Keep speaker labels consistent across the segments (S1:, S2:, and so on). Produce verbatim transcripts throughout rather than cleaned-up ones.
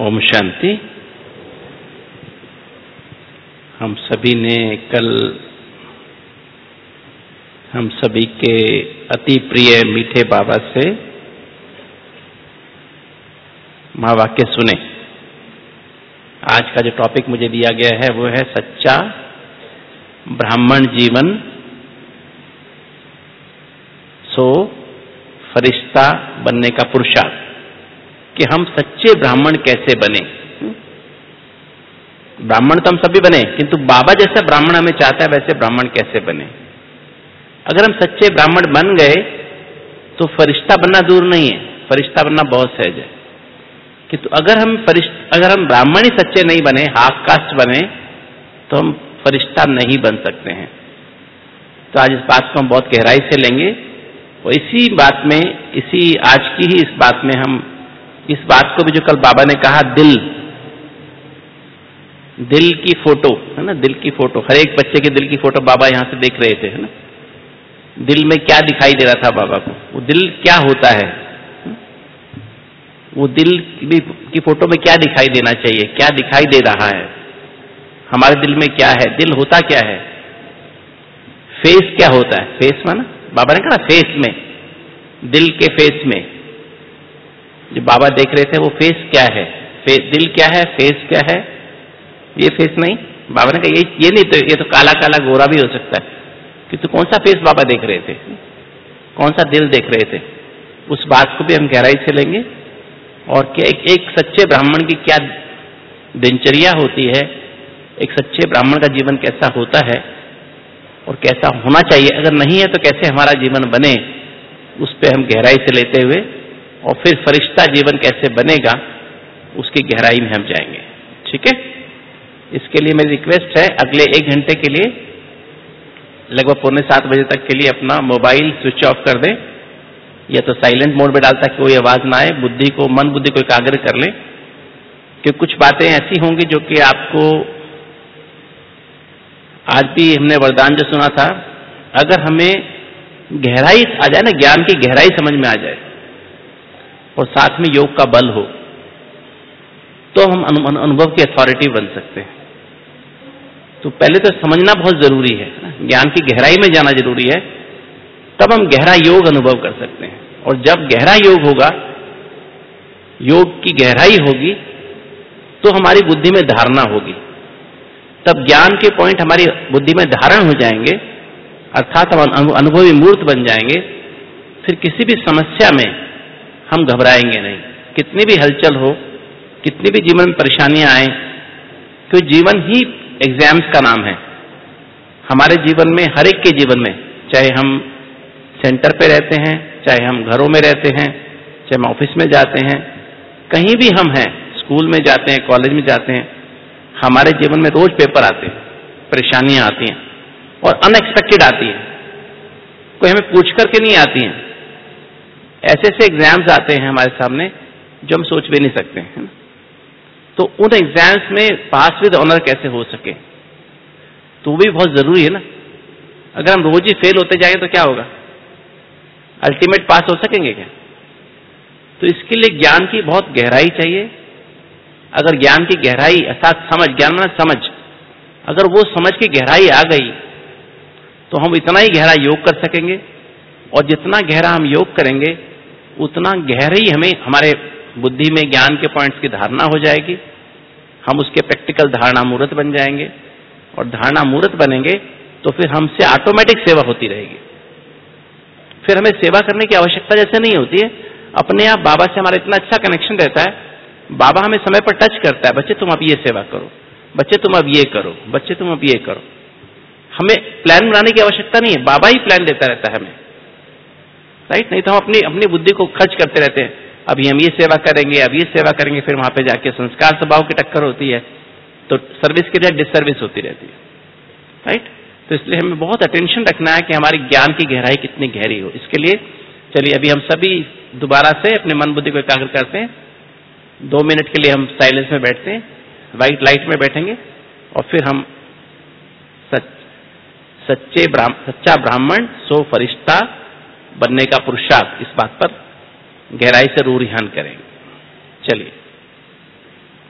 S1: ओम शांति। हम सभी ने कल हम सभी के अति प्रिय मीठे बाबा से महावाक्य सुने। आज का जो टॉपिक मुझे दिया गया है वो है सच्चा ब्राह्मण जीवन सो फरिश्ता बनने का पुरुषार्थ, कि हम सच्चे ब्राह्मण कैसे बने। ब्राह्मण तो हम सभी बने, किंतु बाबा जैसा ब्राह्मण हमें चाहता है वैसे ब्राह्मण कैसे बने। अगर हम सच्चे ब्राह्मण बन गए तो फरिश्ता बनना दूर नहीं है, फरिश्ता बनना बहुत सहज है। किंतु अगर हम फरिश्ता अगर हम ब्राह्मण ही सच्चे नहीं बने, हाफ कास्ट बने, तो हम फरिश्ता नहीं बन सकते हैं। तो आज इस बात को हम बहुत गहराई से लेंगे और इसी बात में, इसी आज की ही इस बात में हम इस बात को भी, जो कल बाबा ने कहा, दिल दिल की फोटो है ना, दिल की फोटो, हर एक बच्चे के दिल की फोटो बाबा यहां से देख रहे थे, है ना। दिल में क्या दिखाई दे रहा था बाबा को, वो दिल क्या होता है, वो दिल की फोटो में क्या दिखाई देना चाहिए, क्या दिखाई दे रहा है, हमारे दिल में क्या है, दिल होता क्या है, फेस क्या होता है। फेस माना बाबा ने कहा फेस में, दिल के फेस में जो बाबा देख रहे थे वो फेस क्या है, फेस, दिल क्या है, फेस क्या है। ये फेस नहीं, बाबा ने कहा ये ये नहीं, तो ये तो काला काला गोरा भी हो सकता है। कि तो कौन सा फेस बाबा देख रहे थे, कौन सा दिल देख रहे थे, उस बात को भी हम गहराई से लेंगे। और क्या एक, एक सच्चे ब्राह्मण की क्या दिनचर्या होती है, एक सच्चे ब्राह्मण का जीवन कैसा होता है और कैसा होना चाहिए, अगर नहीं है तो कैसे हमारा जीवन बने, उस पर हम गहराई से लेते हुए, और फिर फरिश्ता जीवन कैसे बनेगा उसकी गहराई में हम जाएंगे। ठीक है, इसके लिए मेरी रिक्वेस्ट है, अगले एक घंटे के लिए लगभग पौने सात बजे तक के लिए अपना मोबाइल स्विच ऑफ कर दें, या तो साइलेंट मोड में डालता कि कोई आवाज ना आए, बुद्धि को, मन बुद्धि को एकाग्र कर लें। क्योंकि कुछ बातें ऐसी होंगी जो कि आपको, आज भी हमने वरदान जो सुना था, अगर हमें गहराई आ जाए ना, ज्ञान की गहराई समझ में आ जाए और साथ में योग का बल हो, तो हम अनुभव की अथॉरिटी बन सकते हैं। तो पहले तो समझना बहुत जरूरी है, ज्ञान की गहराई में जाना जरूरी है, तब हम गहरा योग अनुभव कर सकते हैं। और जब गहरा योग होगा, योग की गहराई होगी, तो हमारी बुद्धि में धारणा होगी, तब ज्ञान के पॉइंट हमारी बुद्धि में धारण हो जाएंगे, अर्थात हम अनुभवी मूर्त बन जाएंगे। फिर किसी भी समस्या में हम घबराएंगे नहीं, कितनी भी हलचल हो, कितनी भी जीवन में परेशानियां आए, क्योंकि जीवन ही एग्जाम्स का नाम है। हमारे जीवन में, हर एक के जीवन में, चाहे हम सेंटर पे रहते हैं, चाहे हम घरों में रहते हैं, चाहे हम ऑफिस में जाते हैं, कहीं भी हम हैं, स्कूल में जाते हैं, कॉलेज में जाते हैं, हमारे जीवन में रोज पेपर आते हैं, परेशानियां आती हैं और अनएक्सपेक्टेड आती हैं, कोई हमें पूछ करके नहीं आती हैं। ऐसे ऐसे एग्जाम्स आते हैं हमारे सामने जो हम सोच भी नहीं सकते हैं। तो उन एग्जाम्स में पास विद ऑनर कैसे हो सके, तो वो भी बहुत जरूरी है ना। अगर हम रोज ही फेल होते जाएंगे तो क्या होगा, अल्टीमेट पास हो सकेंगे क्या। तो इसके लिए ज्ञान की बहुत गहराई चाहिए। अगर ज्ञान की गहराई अर्थात समझ, ज्ञान में समझ, अगर वो समझ की गहराई आ गई तो हम इतना ही गहरा योग कर सकेंगे, और जितना गहरा हम योग करेंगे उतना गहरी हमें, हमारे बुद्धि में ज्ञान के पॉइंट्स की धारणा हो जाएगी, हम उसके प्रैक्टिकल धारणा मूर्त बन जाएंगे, और धारणा मूर्त बनेंगे तो फिर हमसे ऑटोमेटिक सेवा होती रहेगी। फिर हमें सेवा करने की आवश्यकता जैसे नहीं होती है, अपने आप बाबा से हमारा इतना अच्छा कनेक्शन रहता है, बाबा हमें समय पर टच करता है, बच्चे तुम अब ये सेवा करो, बच्चे तुम अब ये करो, बच्चे तुम अब ये करो। हमें प्लान बनाने की आवश्यकता नहीं है, बाबा ही प्लान देता रहता है हमें, राइट। नहीं तो हम अपनी अपनी बुद्धि को खर्च करते रहते हैं, अभी हम ये सेवा करेंगे, अब ये सेवा करेंगे, फिर वहां पे जाके संस्कार स्वभाव की टक्कर होती है, तो सर्विस के लिए डिसर्विस होती रहती है, राइट। तो इसलिए हमें बहुत अटेंशन रखना है कि हमारी ज्ञान की गहराई कितनी गहरी हो। इसके लिए चलिए अभी हम सभी दोबारा से अपने मन बुद्धि को एकाग्र करते हैं, दो मिनट के लिए हम साइलेंस में बैठते हैं, व्हाइट लाइट में बैठेंगे, और फिर हम सच सच्चे ब्राह्म सच्चा ब्राह्मण सो फरिश्ता बनने का पुरुषार्थ, इस बात पर गहराई से रूह रिहान करेंगे। चलिए।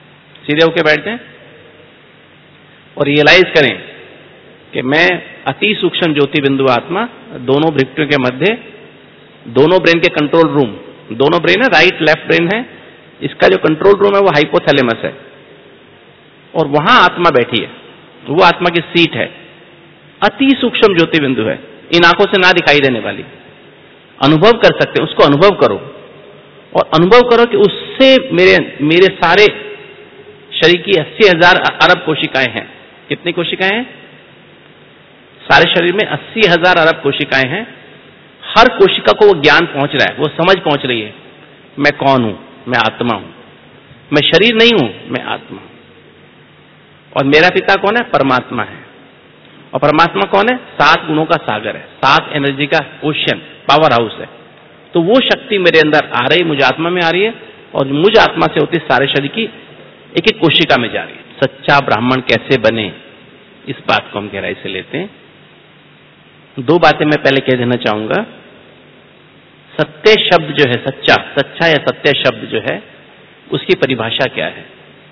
S1: सीधे होके बैठ जाएं और रियलाइज करें कि मैं अति सूक्ष्म ज्योति बिंदु आत्मा, दोनों भृकुटियों के मध्य, दोनों ब्रेन के कंट्रोल रूम, दोनों ब्रेन है, राइट लेफ्ट ब्रेन है, इसका जो कंट्रोल रूम है वो हाइपोथैलेमस है और वहां आत्मा बैठी है, वो आत्मा की सीट है, अति सूक्ष्म ज्योति बिंदु है, इन आंखों से ना दिखाई देने वाली, अनुभव कर सकते हैं, उसको अनुभव करो और अनुभव करो कि उससे मेरे मेरे सारे शरीर की अस्सी हजार अरब कोशिकाएं हैं। कितनी कोशिकाएं हैं? सारे शरीर में अस्सी हजार अरब कोशिकाएं हैं। हर कोशिका को वो ज्ञान पहुंच रहा है, वो समझ पहुंच रही है, मैं कौन हूं, मैं आत्मा हूं, मैं शरीर नहीं हूं, मैं आत्मा हूं। और मेरा पिता कौन है? परमात्मा है। और परमात्मा कौन है? सात गुणों का सागर है, सात एनर्जी का ओशन, पावर हाउस है। तो वो शक्ति मेरे अंदर आ रही, मुझे आत्मा में आ रही है और मुझ आत्मा से होती सारे शरीर की एक एक कोशिका में जा रही है। सच्चा ब्राह्मण कैसे बने, इस बात को हम गहराई से लेते हैं। दो बातें मैं पहले कह देना चाहूंगा। सत्य शब्द जो है, सच्चा, सच्चा या सत्य शब्द जो है, उसकी परिभाषा क्या है?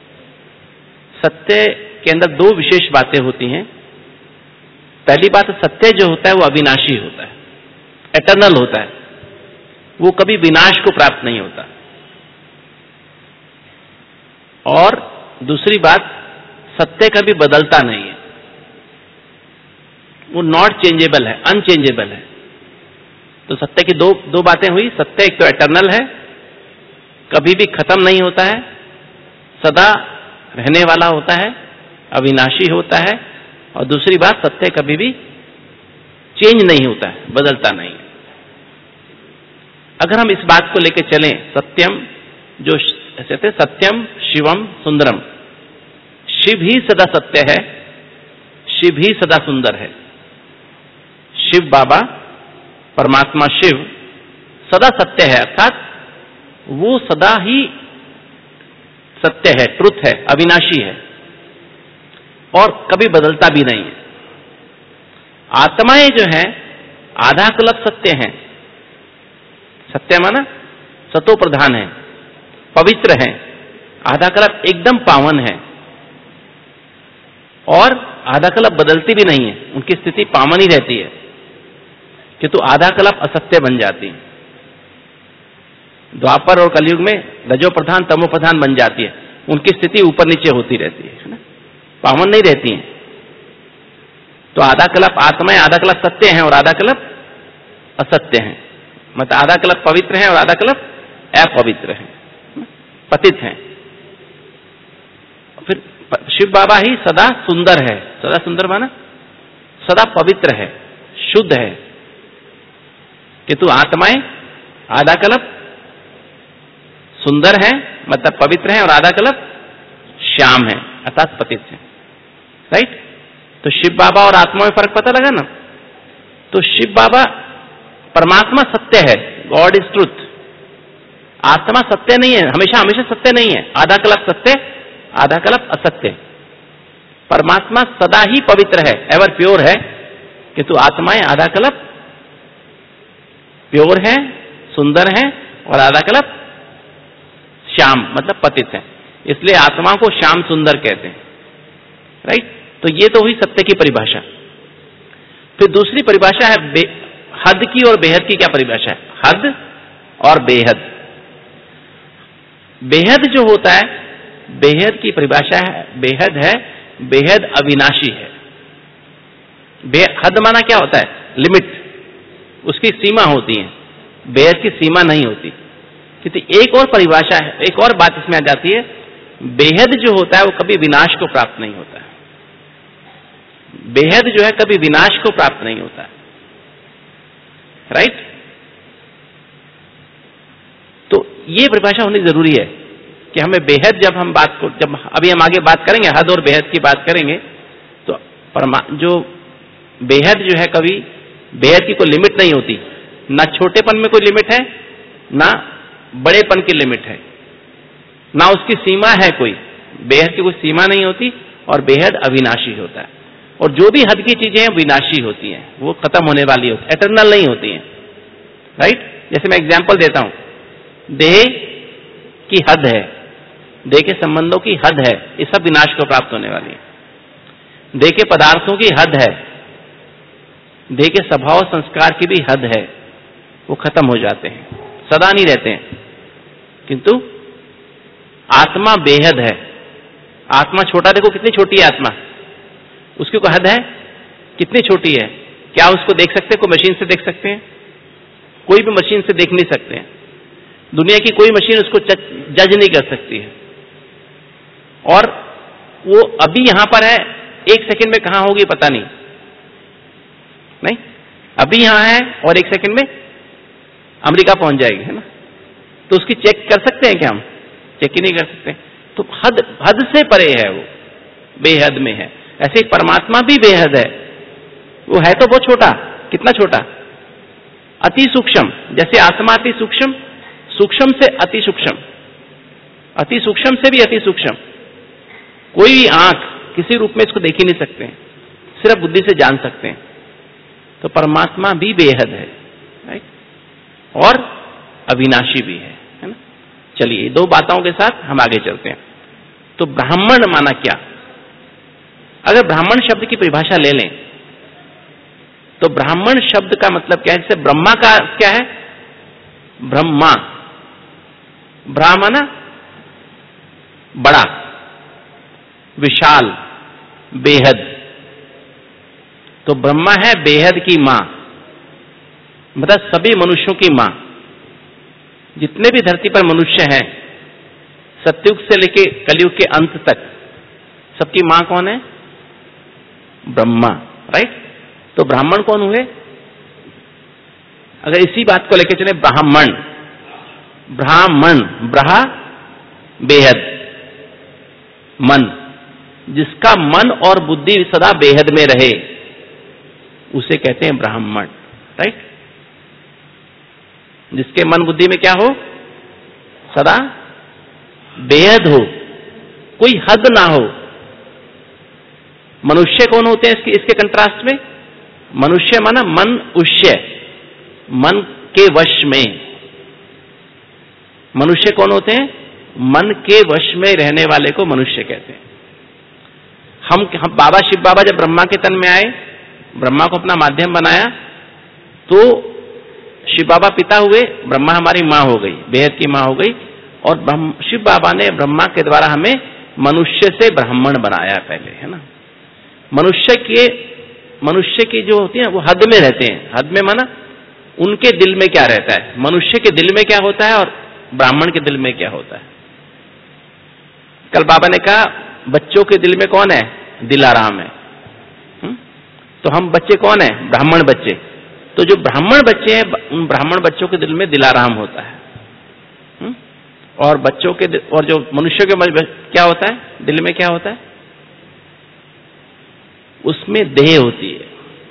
S1: सत्य के अंदर दो विशेष बातें होती हैं। पहली बात, सत्य जो होता है वो अविनाशी होता है, एटर्नल होता है, वो कभी विनाश को प्राप्त नहीं होता। और दूसरी बात, सत्य कभी बदलता नहीं है, वो नॉट चेंजेबल है, अनचेंजेबल है। तो सत्य की दो दो बातें हुई। सत्य एक तो एटर्नल है, कभी भी खत्म नहीं होता है, सदा रहने वाला होता है, अविनाशी होता है। और दूसरी बात, सत्य कभी भी चेंज नहीं होता है, बदलता नहीं। अगर हम इस बात को लेकर चलें, सत्यम जो कहते हैं, सत्यम शिवम सुंदरम, शिव ही सदा सत्य है, शिव ही सदा सुंदर है। शिव बाबा, परमात्मा शिव सदा सत्य है, अर्थात वो सदा ही सत्य है, ट्रुथ है, अविनाशी है और कभी बदलता भी नहीं है। आत्माएं जो है आधा कल्प सत्य हैं। सत्य माना सतो प्रधान है, पवित्र है, आधा कल्प एकदम पावन है और आधा कल्प बदलती भी नहीं है, उनकी स्थिति पावन ही रहती है, किंतु आधा कल्प असत्य बन जाती है। द्वापर और कलयुग में रजो प्रधान तमो प्रधान बन जाती है, उनकी स्थिति ऊपर नीचे होती रहती है ना, पावन नहीं रहती है। तो आधा कल्प आत्माएं आधा कल्प सत्य हैं और आधा कल्प असत्य हैं, मतलब आधा कल्प पवित्र है और आधा कल्प अपवित्र है, पतित हैं। फिर शिव बाबा ही सदा सुंदर है, सदा सुंदर माना सदा पवित्र है, शुद्ध है, किंतु आत्माएं आधा कल्प सुंदर है, मतलब पवित्र है, और आधा कल्प श्याम है, अर्थात पतित है। राइट? तो शिव बाबा और आत्मा में फर्क पता लगा ना? तो शिव बाबा, परमात्मा सत्य है, गॉड इज ट्रुथ। आत्मा सत्य नहीं है, हमेशा हमेशा सत्य नहीं है, आधा कल्प सत्य, आधा कल्प असत्य। परमात्मा सदा ही पवित्र है, एवर प्योर है, किंतु आत्माएं आधा कल्प प्योर है, सुंदर है, और आधा कल्प श्याम मतलब पतित है। इसलिए आत्मा को श्याम सुंदर कहते हैं। राइट? तो ये तो हुई सत्य की परिभाषा। फिर दूसरी परिभाषा है हद की और बेहद की। क्या परिभाषा है? हद और बेहद। बेहद जो होता है, बेहद की परिभाषा है, बेहद है, बेहद अविनाशी है। हद माना क्या होता है? लिमिट, उसकी सीमा होती है। बेहद की सीमा नहीं होती। क्योंकि एक और परिभाषा है, एक और बात इसमें आ जाती है, बेहद जो होता है वो कभी विनाश को प्राप्त नहीं होता है। बेहद जो है कभी विनाश को प्राप्त नहीं होता है। राइट? तो ये परिभाषा होनी जरूरी है कि हमें बेहद, जब हम बात को, जब अभी हम आगे बात करेंगे हद और बेहद की बात करेंगे, तो परमा जो बेहद जो है, कभी बेहद की कोई लिमिट नहीं होती, ना छोटेपन में कोई लिमिट है, ना बड़ेपन की लिमिट है, ना उसकी सीमा है कोई। बेहद की कोई सीमा नहीं होती और बेहद अविनाशी होता है। और जो भी हद की चीजें हैं विनाशी होती हैं, वो खत्म होने वाली होती है, एटर्नल नहीं होती हैं। राइट? जैसे मैं एग्जांपल देता हूं, देह की हद है, देह के संबंधों की हद है, ये सब विनाश को प्राप्त होने वाली है। देह के पदार्थों की हद है, देह के स्वभाव संस्कार की भी हद है, वो खत्म हो जाते हैं, सदा नहीं रहते हैं। किंतु आत्मा बेहद है। आत्मा छोटा, देखो कितनी छोटी है आत्मा, उसकी कोई हद है? कितनी छोटी है? क्या उसको देख सकते हैं? कोई मशीन से देख सकते हैं? कोई भी मशीन से देख नहीं सकते हैं। दुनिया की कोई मशीन उसको जज नहीं कर सकती है। और वो अभी यहां पर है, एक सेकंड में कहां होगी पता नहीं, नहीं अभी यहां है और एक सेकंड में अमेरिका पहुंच जाएगी, है ना? तो उसकी चेक कर सकते हैं क्या हम? चेक ही नहीं कर सकते। तो हद हद से परे है, वो बेहद में है। ऐसे परमात्मा भी बेहद है, वो है तो बहुत छोटा। कितना छोटा? अति सूक्ष्म। जैसे आत्मा अति सूक्ष्म, सूक्ष्म से अति सूक्ष्म, अति सूक्ष्म से भी अति सूक्ष्म। कोई भी आंख किसी रूप में इसको देख ही नहीं सकते हैं, सिर्फ बुद्धि से जान सकते हैं। तो परमात्मा भी बेहद है, राइट, और अविनाशी भी है, है ना? चलिए, दो बातों के साथ हम आगे चलते हैं। तो ब्राह्मण माना क्या? अगर ब्राह्मण शब्द की परिभाषा ले लें तो ब्राह्मण शब्द का मतलब क्या है? जैसे ब्रह्मा का क्या है? ब्रह्मा, ब्राह्मण बड़ा, विशाल, बेहद। तो ब्रह्मा है बेहद की मां, मतलब सभी मनुष्यों की मां। जितने भी धरती पर मनुष्य हैं, सतयुग से लेके कलयुग के अंत तक, सबकी मां कौन है? ब्रह्मा, राइट। तो ब्राह्मण कौन हुए? अगर इसी बात को लेकर चले, ब्राह्मण, ब्राह्मण, ब्रहा बेहद, मन, जिसका मन और बुद्धि सदा बेहद में रहे, उसे कहते हैं ब्राह्मण, राइट। जिसके मन बुद्धि में क्या हो? सदा बेहद हो, कोई हद ना हो। मनुष्य कौन होते हैं इसके इसके कंट्रास्ट में? मनुष्य माना मन उष्य, मन के वश में। मनुष्य कौन होते हैं? मन के वश में रहने वाले को मनुष्य कहते हैं। हम, हम बाबा शिव बाबा जब ब्रह्मा के तन में आए, ब्रह्मा को अपना माध्यम बनाया, तो शिव बाबा पिता हुए, ब्रह्मा हमारी मां हो गई, बेहद की मां हो गई। और शिव बाबा ने ब्रह्मा के द्वारा हमें मनुष्य से ब्राह्मण बनाया पहले, है ना। मनुष्य के मनुष्य की जो होती है वो हद में रहते हैं। हद में माना उनके दिल में क्या रहता है, मनुष्य के दिल में क्या होता है और ब्राह्मण के दिल में क्या होता है। कल बाबा ने कहा बच्चों के दिल में कौन है? दिलाराम है। हुँ? तो हम बच्चे कौन है? ब्राह्मण बच्चे। तो जो ब्राह्मण बच्चे हैं, उन ब्राह्मण बच्चों के दिल में दिलाराम होता है। हुँ? और बच्चों के और जो मनुष्य के क्या होता है? दिल में क्या होता है? उसमें देह होती है।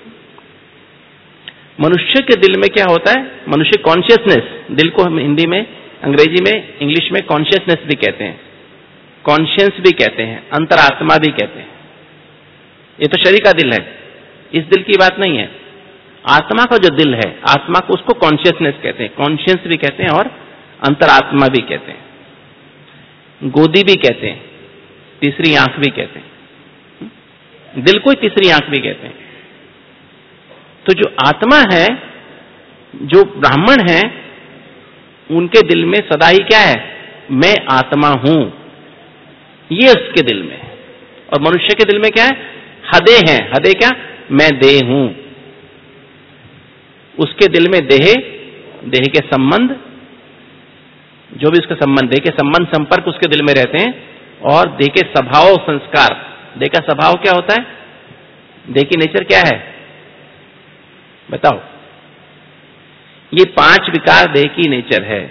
S1: मनुष्य के दिल में क्या होता है? मनुष्य कॉन्शियसनेस, दिल को हम हिंदी में, अंग्रेजी में, इंग्लिश में कॉन्शियसनेस भी कहते हैं, कॉन्शियंस भी कहते हैं, अंतरात्मा भी कहते हैं। ये तो शरीर का दिल है, इस दिल की बात नहीं है। आत्मा का जो दिल है, आत्मा को, उसको कॉन्शियसनेस कहते हैं, कॉन्शियंस भी कहते हैं और अंतरात्मा भी कहते हैं, गोदी भी कहते हैं, तीसरी आंख भी कहते हैं, दिल को ही तीसरी आंख भी कहते हैं। तो जो आत्मा है, जो ब्राह्मण है, उनके दिल में सदा ही क्या है? मैं आत्मा हूं, ये उसके दिल में। और मनुष्य के दिल में क्या है? हदे हैं। हदे क्या? मैं देह हूं। उसके दिल में देह, देह के संबंध, जो भी उसका संबंध, देह के संबंध संपर्क उसके दिल में रहते हैं। और देह के स्वभाव संस्कार, देह का स्वभाव क्या होता है? देह की नेचर क्या है बताओ? ये पांच विकार देह की नेचर है।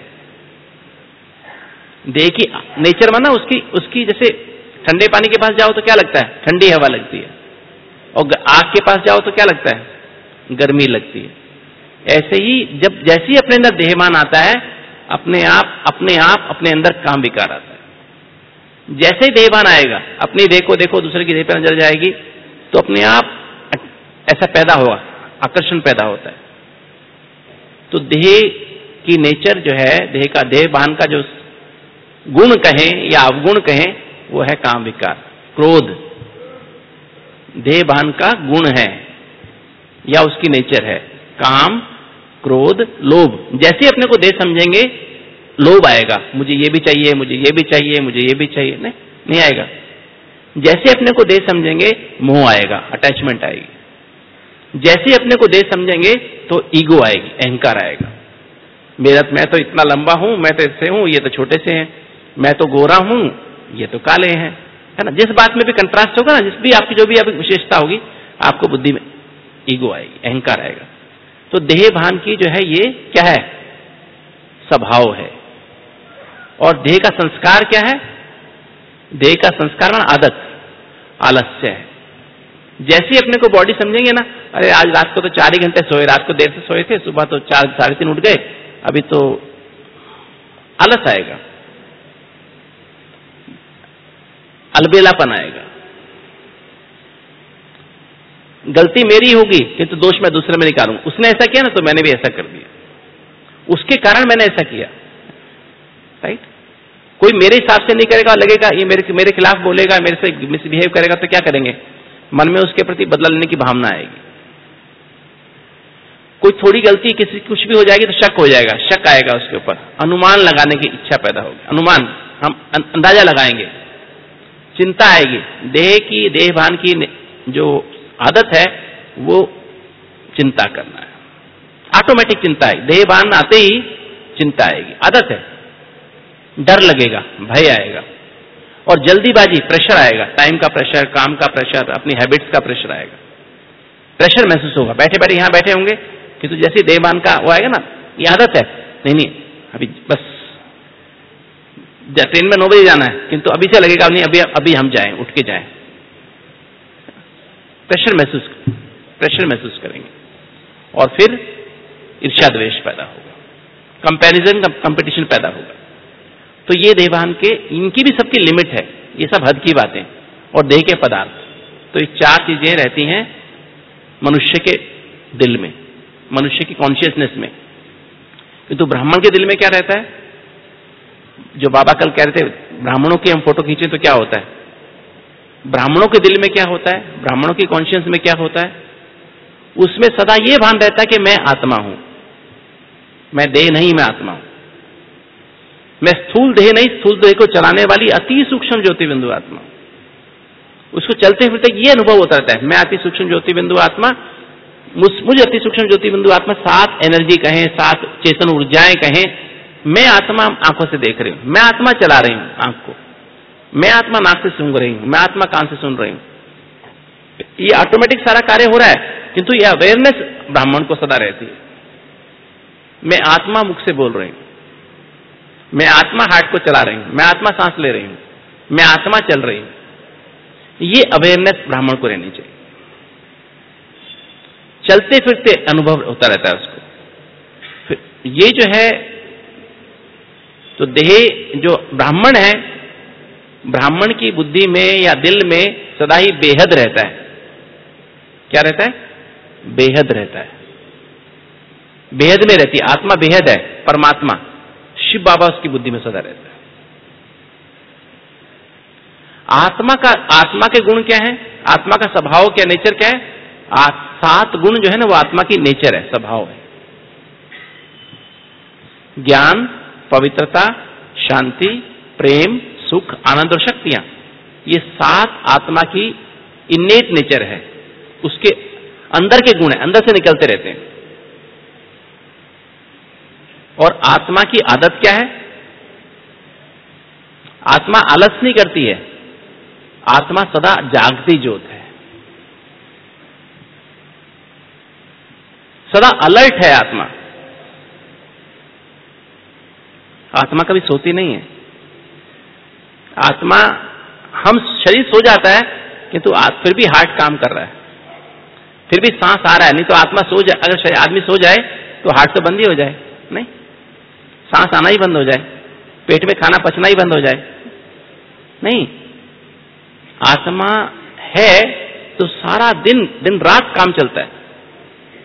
S1: देह की नेचर माना उसकी उसकी जैसे ठंडे पानी के पास जाओ तो क्या लगता है? ठंडी हवा लगती है। और आग के पास जाओ तो क्या लगता है? गर्मी लगती है। ऐसे ही जब जैसे ही अपने अंदर देहमान आता है, अपने आप अपने आप अपने अंदर काम विकार आता है। जैसे ही देहमान आएगा, अपनी देह को देखो, दूसरे की देह पर नजर जाएगी, तो अपने आप ऐसा पैदा होगा, आकर्षण पैदा होता है। तो देह की नेचर जो है, देह का देहभान का जो गुण कहें या अवगुण कहें, वो है काम विकार, क्रोध। देह भान का गुण है या उसकी नेचर है काम, क्रोध, लोभ। जैसे अपने को देह समझेंगे लोभ आएगा, मुझे ये भी चाहिए, मुझे ये भी चाहिए, मुझे ये भी चाहिए, नहीं नहीं आएगा। जैसे अपने को देह समझेंगे मोह आएगा, अटैचमेंट आएगी। जैसे अपने को देह समझेंगे तो ईगो आएगी, अहंकार आएगा। मेरा मैं तो इतना लंबा हूं, मैं तो इससे हूं, ये तो छोटे से हैं, मैं तो गोरा हूं, ये तो काले हैं, है ना। जिस बात में भी कंट्रास्ट होगा ना, जिस भी आपकी जो भी आपकी विशेषता होगी, आपको बुद्धि में ईगो आएगी, अहंकार आएगा। तो देह भान की जो है ये क्या है, स्वभाव है। और देह का संस्कार क्या है, देह का संस्कार माना आदत, आलस्य है। जैसे अपने को बॉडी समझेंगे ना, अरे आज रात को तो चार ही घंटे सोए, रात को देर से सोए थे, सुबह तो चार साढ़े तीन उठ गए, अभी तो आलस आएगा, अलबेलापन आएगा। गलती मेरी होगी किंतु दोष मैं दूसरे में निकालूंगा, उसने ऐसा किया ना तो मैंने भी ऐसा कर दिया, उसके कारण मैंने ऐसा किया, राइट। कोई मेरे हिसाब से नहीं करेगा, लगेगा ये मेरे मेरे खिलाफ बोलेगा, मेरे से मिसबिहेव करेगा, तो क्या करेंगे, मन में उसके प्रति बदला लेने की भावना आएगी। कोई थोड़ी गलती किसी कुछ भी हो जाएगी तो शक हो जाएगा, शक आएगा उसके ऊपर, अनुमान लगाने की इच्छा पैदा होगी, अनुमान हम अंदाजा लगाएंगे, चिंता आएगी। देह की देह भान की जो आदत है वो चिंता करना है, ऑटोमेटिक चिंता है। देह भान आते ही चिंता आएगी, आदत है। डर लगेगा, भय आएगा, और जल्दीबाजी, प्रेशर आएगा, टाइम का प्रेशर, काम का प्रेशर, अपनी हैबिट्स का प्रेशर आएगा, प्रेशर महसूस होगा। बैठे बैठे यहां बैठे होंगे किंतु जैसे देहभान का वो आएगा ना, ये आदत है, नहीं नहीं अभी बस ट्रेन में नौ बजे जाना है, किंतु अभी से लगेगा नहीं, अभी अभी हम जाएं, उठ के जाएं। प्रेशर महसूस प्रेशर महसूस करेंगे, और फिर ईर्ष्या द्वेष पैदा होगा, कंपैरिजन, कंपटीशन पैदा होगा। तो ये देहभान के, इनकी भी सबकी लिमिट है, ये सब हद की बातें, और देह के पदार्थ। तो ये चार चीजें रहती हैं मनुष्य के दिल में, मनुष्य की कॉन्शियसनेस में। किंतु ब्राह्मण के दिल में क्या रहता है, जो बाबा कल कह रहे थे, ब्राह्मणों की हम फोटो खींचे तो क्या होता है, ब्राह्मणों के दिल में क्या होता है, ब्राह्मणों की कॉन्शियस में क्या होता है, उसमें सदा ये भान रहता है कि मैं आत्मा हूं, मैं देह नहीं, मैं आत्मा हूं, मैं स्थूल देह नहीं, स्थूल देह को चलाने वाली अति सूक्ष्म ज्योति बिंदु आत्मा। उसको चलते फिरते ये अनुभव होता रहता है, मैं अति सूक्ष्म ज्योति बिंदु आत्मा, मुझे अति सूक्ष्म ज्योति बिंदु आत्मा, सात एनर्जी कहें, सात चेतन ऊर्जाएं कहें, मैं आत्मा आंखों से देख रही हूं, मैं आत्मा चला रही हूं आंख को, मैं आत्मा नाक से सूंघ रही हूं, मैं आत्मा कान से सुन रही हूं। ये ऑटोमेटिक सारा कार्य हो रहा है, किंतु ये अवेयरनेस ब्राह्मण को सदा रहती है। मैं आत्मा मुख से बोल रही हूं, मैं आत्मा हार्ट को चला रही हूं, मैं आत्मा सांस ले रही हूं, मैं आत्मा चल रही हूं। ये अवेयरनेस ब्राह्मण को रहनी चाहिए। चलते फिरते अनुभव होता रहता है उसको। फिर ये जो है, तो देह जो ब्राह्मण है, ब्राह्मण की बुद्धि में या दिल में सदा ही बेहद रहता है। क्या रहता है, बेहद रहता है, बेहद में रहती है आत्मा, बेहद है, परमात्मा शिव बाबा उसकी बुद्धि में सदा रहता है। आत्मा का, आत्मा के गुण क्या है, आत्मा का स्वभाव क्या, नेचर क्या है, आ, सात गुण जो है ना वो आत्मा की नेचर है, स्वभाव है। ज्ञान, पवित्रता, शांति, प्रेम, सुख, आनंद और शक्तियां, ये सात आत्मा की इन्नेट नेचर है, उसके अंदर के गुण है, अंदर से निकलते रहते हैं। और आत्मा की आदत क्या है, आत्मा आलस नहीं करती है, आत्मा सदा जागती ज्योत है, सदा अलर्ट है आत्मा। आत्मा कभी सोती नहीं है। आत्मा, हम शरीर सो जाता है किंतु फिर भी हार्ट काम कर रहा है, फिर भी सांस आ रहा है। नहीं तो आत्मा सो जाए, अगर आदमी सो जाए तो हार्ट तो बंद ही हो जाए, नहीं, सांस आना ही बंद हो जाए, पेट में खाना पचना ही बंद हो जाए, नहीं। आत्मा है तो सारा दिन, दिन रात काम चलता है।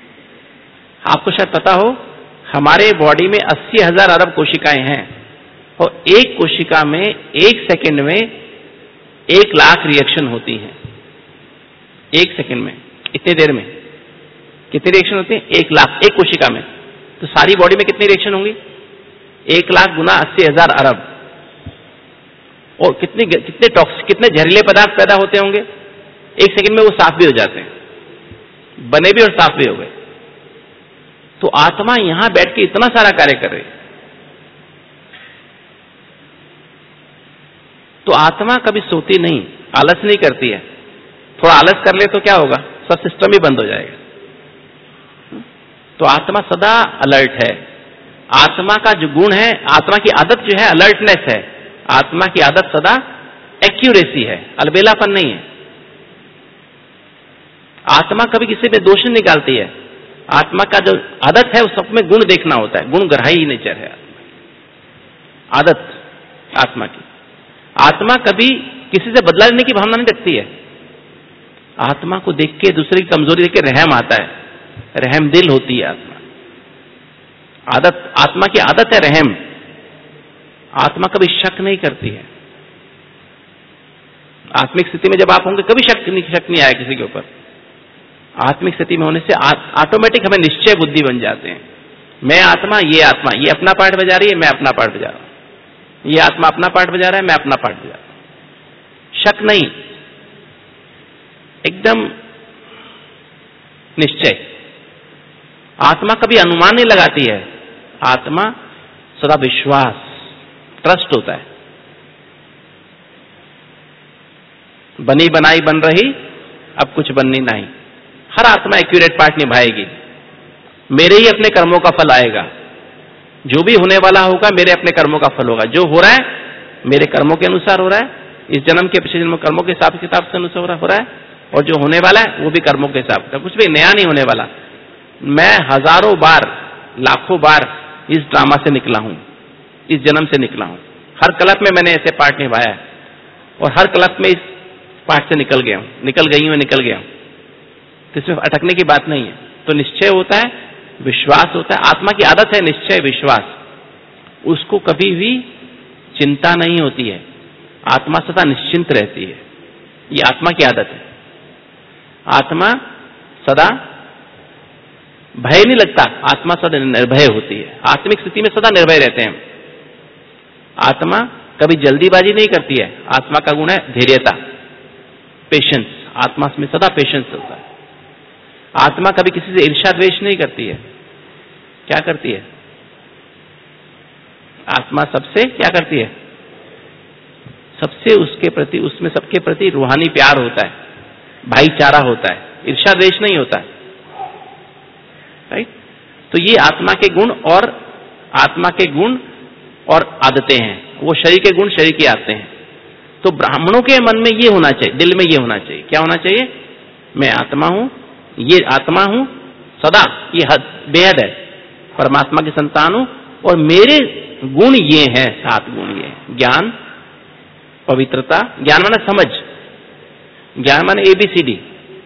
S1: आपको शायद पता हो, हमारे बॉडी में अस्सी हजार अरब कोशिकाएं हैं, और एक कोशिका में एक सेकंड में एक लाख रिएक्शन होती हैं। एक सेकंड में, इतनी देर में कितनी रिएक्शन होती है? एक लाख, एक कोशिका में। तो सारी बॉडी में कितनी रिएक्शन होंगी? एक लाख गुना अस्सी हजार अरब। और कितने कितने टॉक्स कितने जहरीले पदार्थ पैदा होते होंगे? एक सेकंड में वो साफ भी हो जाते हैं, बने भी और साफ भी हो गए। तो आत्मा यहां बैठ के इतना सारा कार्य कर रही है। तो आत्मा कभी सोती नहीं, आलस नहीं करती है। थोड़ा आलस कर ले तो क्या होगा? सब सिस्टम ही बंद हो जाएगा। तो आत्मा सदा अलर्ट है। आत्मा का जो गुण है, आत्मा की आदत जो है अलर्टनेस है। आत्मा की आदत सदा एक्यूरेसी है, अलबेलापन नहीं है। आत्मा कभी किसी में दोष नहीं निकालती है। आत्मा का जो आदत है उस सब में गुण देखना होता है। गुण ग्राही नेचर है आदत आत्मा की। आत्मा कभी किसी से बदला लेने की भावना नहीं रखती है। आत्मा को देख के, दूसरे की कमजोरी देख के रहम आता है, रहम दिल होती है आत्मा। आदत, आत्मा की आदत है रहम। आत्मा कभी शक नहीं करती है। आत्मिक स्थिति में जब आप होंगे कभी शक नहीं शक नहीं आया किसी के ऊपर। आत्मिक स्थिति में होने से ऑटोमेटिक हमें निश्चय बुद्धि बन जाते हैं। मैं आत्मा, ये आत्मा, ये अपना पार्ट बजा रही है, मैं अपना पार्ट बजा रहा हूं। ये आत्मा अपना पार्ट बजा रहा है, मैं अपना पार्ट बजा रहा हूं। शक नहीं, एकदम निश्चय। आत्मा कभी अनुमान नहीं लगाती है। आत्मा सदा विश्वास, ट्रस्ट होता है। बनी बनाई बन रही, अब कुछ बननी नहीं। हर आत्मा एक्यूरेट पार्ट निभाएगी। मेरे ही अपने कर्मों का फल आएगा। जो भी होने वाला होगा मेरे अपने कर्मों का फल होगा। जो हो रहा है मेरे कर्मों के अनुसार हो रहा है। इस जन्म के पिछले जन्म कर्मों के हिसाब किताब से अनुसार हो रहा है। और जो होने वाला है वो भी कर्मों के हिसाब से, कुछ भी नया नहीं होने वाला। मैं हजारों बार, लाखों बार इस ड्रामा से निकला हूं, इस जन्म से निकला हूं। हर कल्प में मैंने ऐसे पार्ट निभाया है और हर कल्प में इस पार्ट से निकल गया हूं, निकल गई हूं, निकल गया हूं। तो इसमें अटकने की बात नहीं है। तो निश्चय होता है, विश्वास होता है। आत्मा की आदत है निश्चय विश्वास। उसको कभी भी चिंता नहीं होती है। आत्मा सदा निश्चिंत रहती है। ये आत्मा की आदत है। आत्मा सदा भय नहीं लगता, आत्मा सदा निर्भय होती है। आत्मिक स्थिति में सदा निर्भय रहते हैं। आत्मा कभी जल्दीबाजी नहीं करती है। आत्मा का गुण है धैर्यता, पेशेंस। आत्मा में सदा पेशेंस होता है। आत्मा कभी किसी से ईर्ष्या द्वेष नहीं करती है। क्या करती है? आत्मा सबसे क्या करती है? सबसे उसके प्रति, उसमें सबके प्रति रूहानी प्यार होता है, भाईचारा होता है, ईर्ष्या द्वेष नहीं होता है। राइट? तो ये आत्मा के गुण और आत्मा के गुण और आदतें हैं। वो शरीर के गुण, शरीर की आदतें हैं। तो ब्राह्मणों के मन में ये होना चाहिए, दिल में ये होना चाहिए। क्या होना चाहिए? मैं आत्मा हूं, ये आत्मा हूं सदा, ये हद बेहद है, परमात्मा की संतान हूं और मेरे गुण ये हैं, सात गुण ये हैं। ज्ञान, पवित्रता, ज्ञान माने समझ, ज्ञान माने एबीसीडी।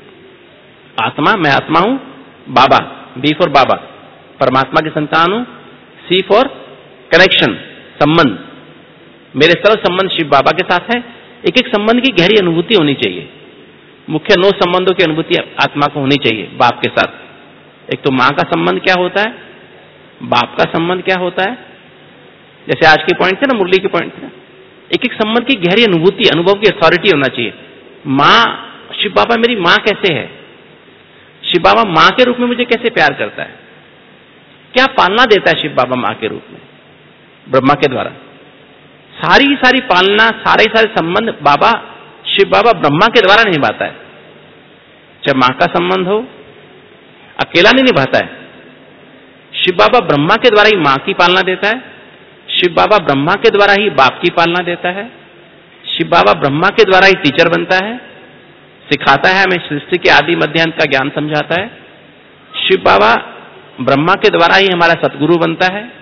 S1: आत्मा, मैं आत्मा हूं। बाबा, बी फॉर बाबा, परमात्मा की संतान हूं। सी फॉर कनेक्शन, संबंध। मेरे सर्व संबंध शिव बाबा के साथ है। एक एक संबंध की गहरी अनुभूति होनी चाहिए। मुख्य नौ संबंधों की अनुभूति आत्मा को होनी चाहिए बाप के साथ। एक तो मां का संबंध क्या होता है, बाप का संबंध क्या होता है। जैसे आज के पॉइंट थे ना, मुरली के पॉइंट थे ना, एक एक संबंध की गहरी अनुभूति, अनुभव की अथॉरिटी होना चाहिए। मां, शिव बाबा मेरी मां कैसे है, शिव बाबा मां के रूप में मुझे कैसे प्यार करता है, क्या पालना देता है शिव बाबा मां के रूप में ब्रह्मा के द्वारा। सारी सारी पालना, सारे सारे संबंध बाबा, शिव बाबा ब्रह्मा के द्वारा निभाता है। चाहे मां का संबंध हो, अकेला नहीं निभाता है। शिव बाबा ब्रह्मा के द्वारा ही मां की पालना देता है। शिव बाबा ब्रह्मा के द्वारा ही बाप की पालना देता है। शिव बाबा ब्रह्मा के द्वारा ही टीचर बनता है, सिखाता है, हमें सृष्टि के आदि मध्य अंत का ज्ञान समझाता है। शिव बाबा ब्रह्मा के द्वारा ही हमारा सतगुरु बनता है,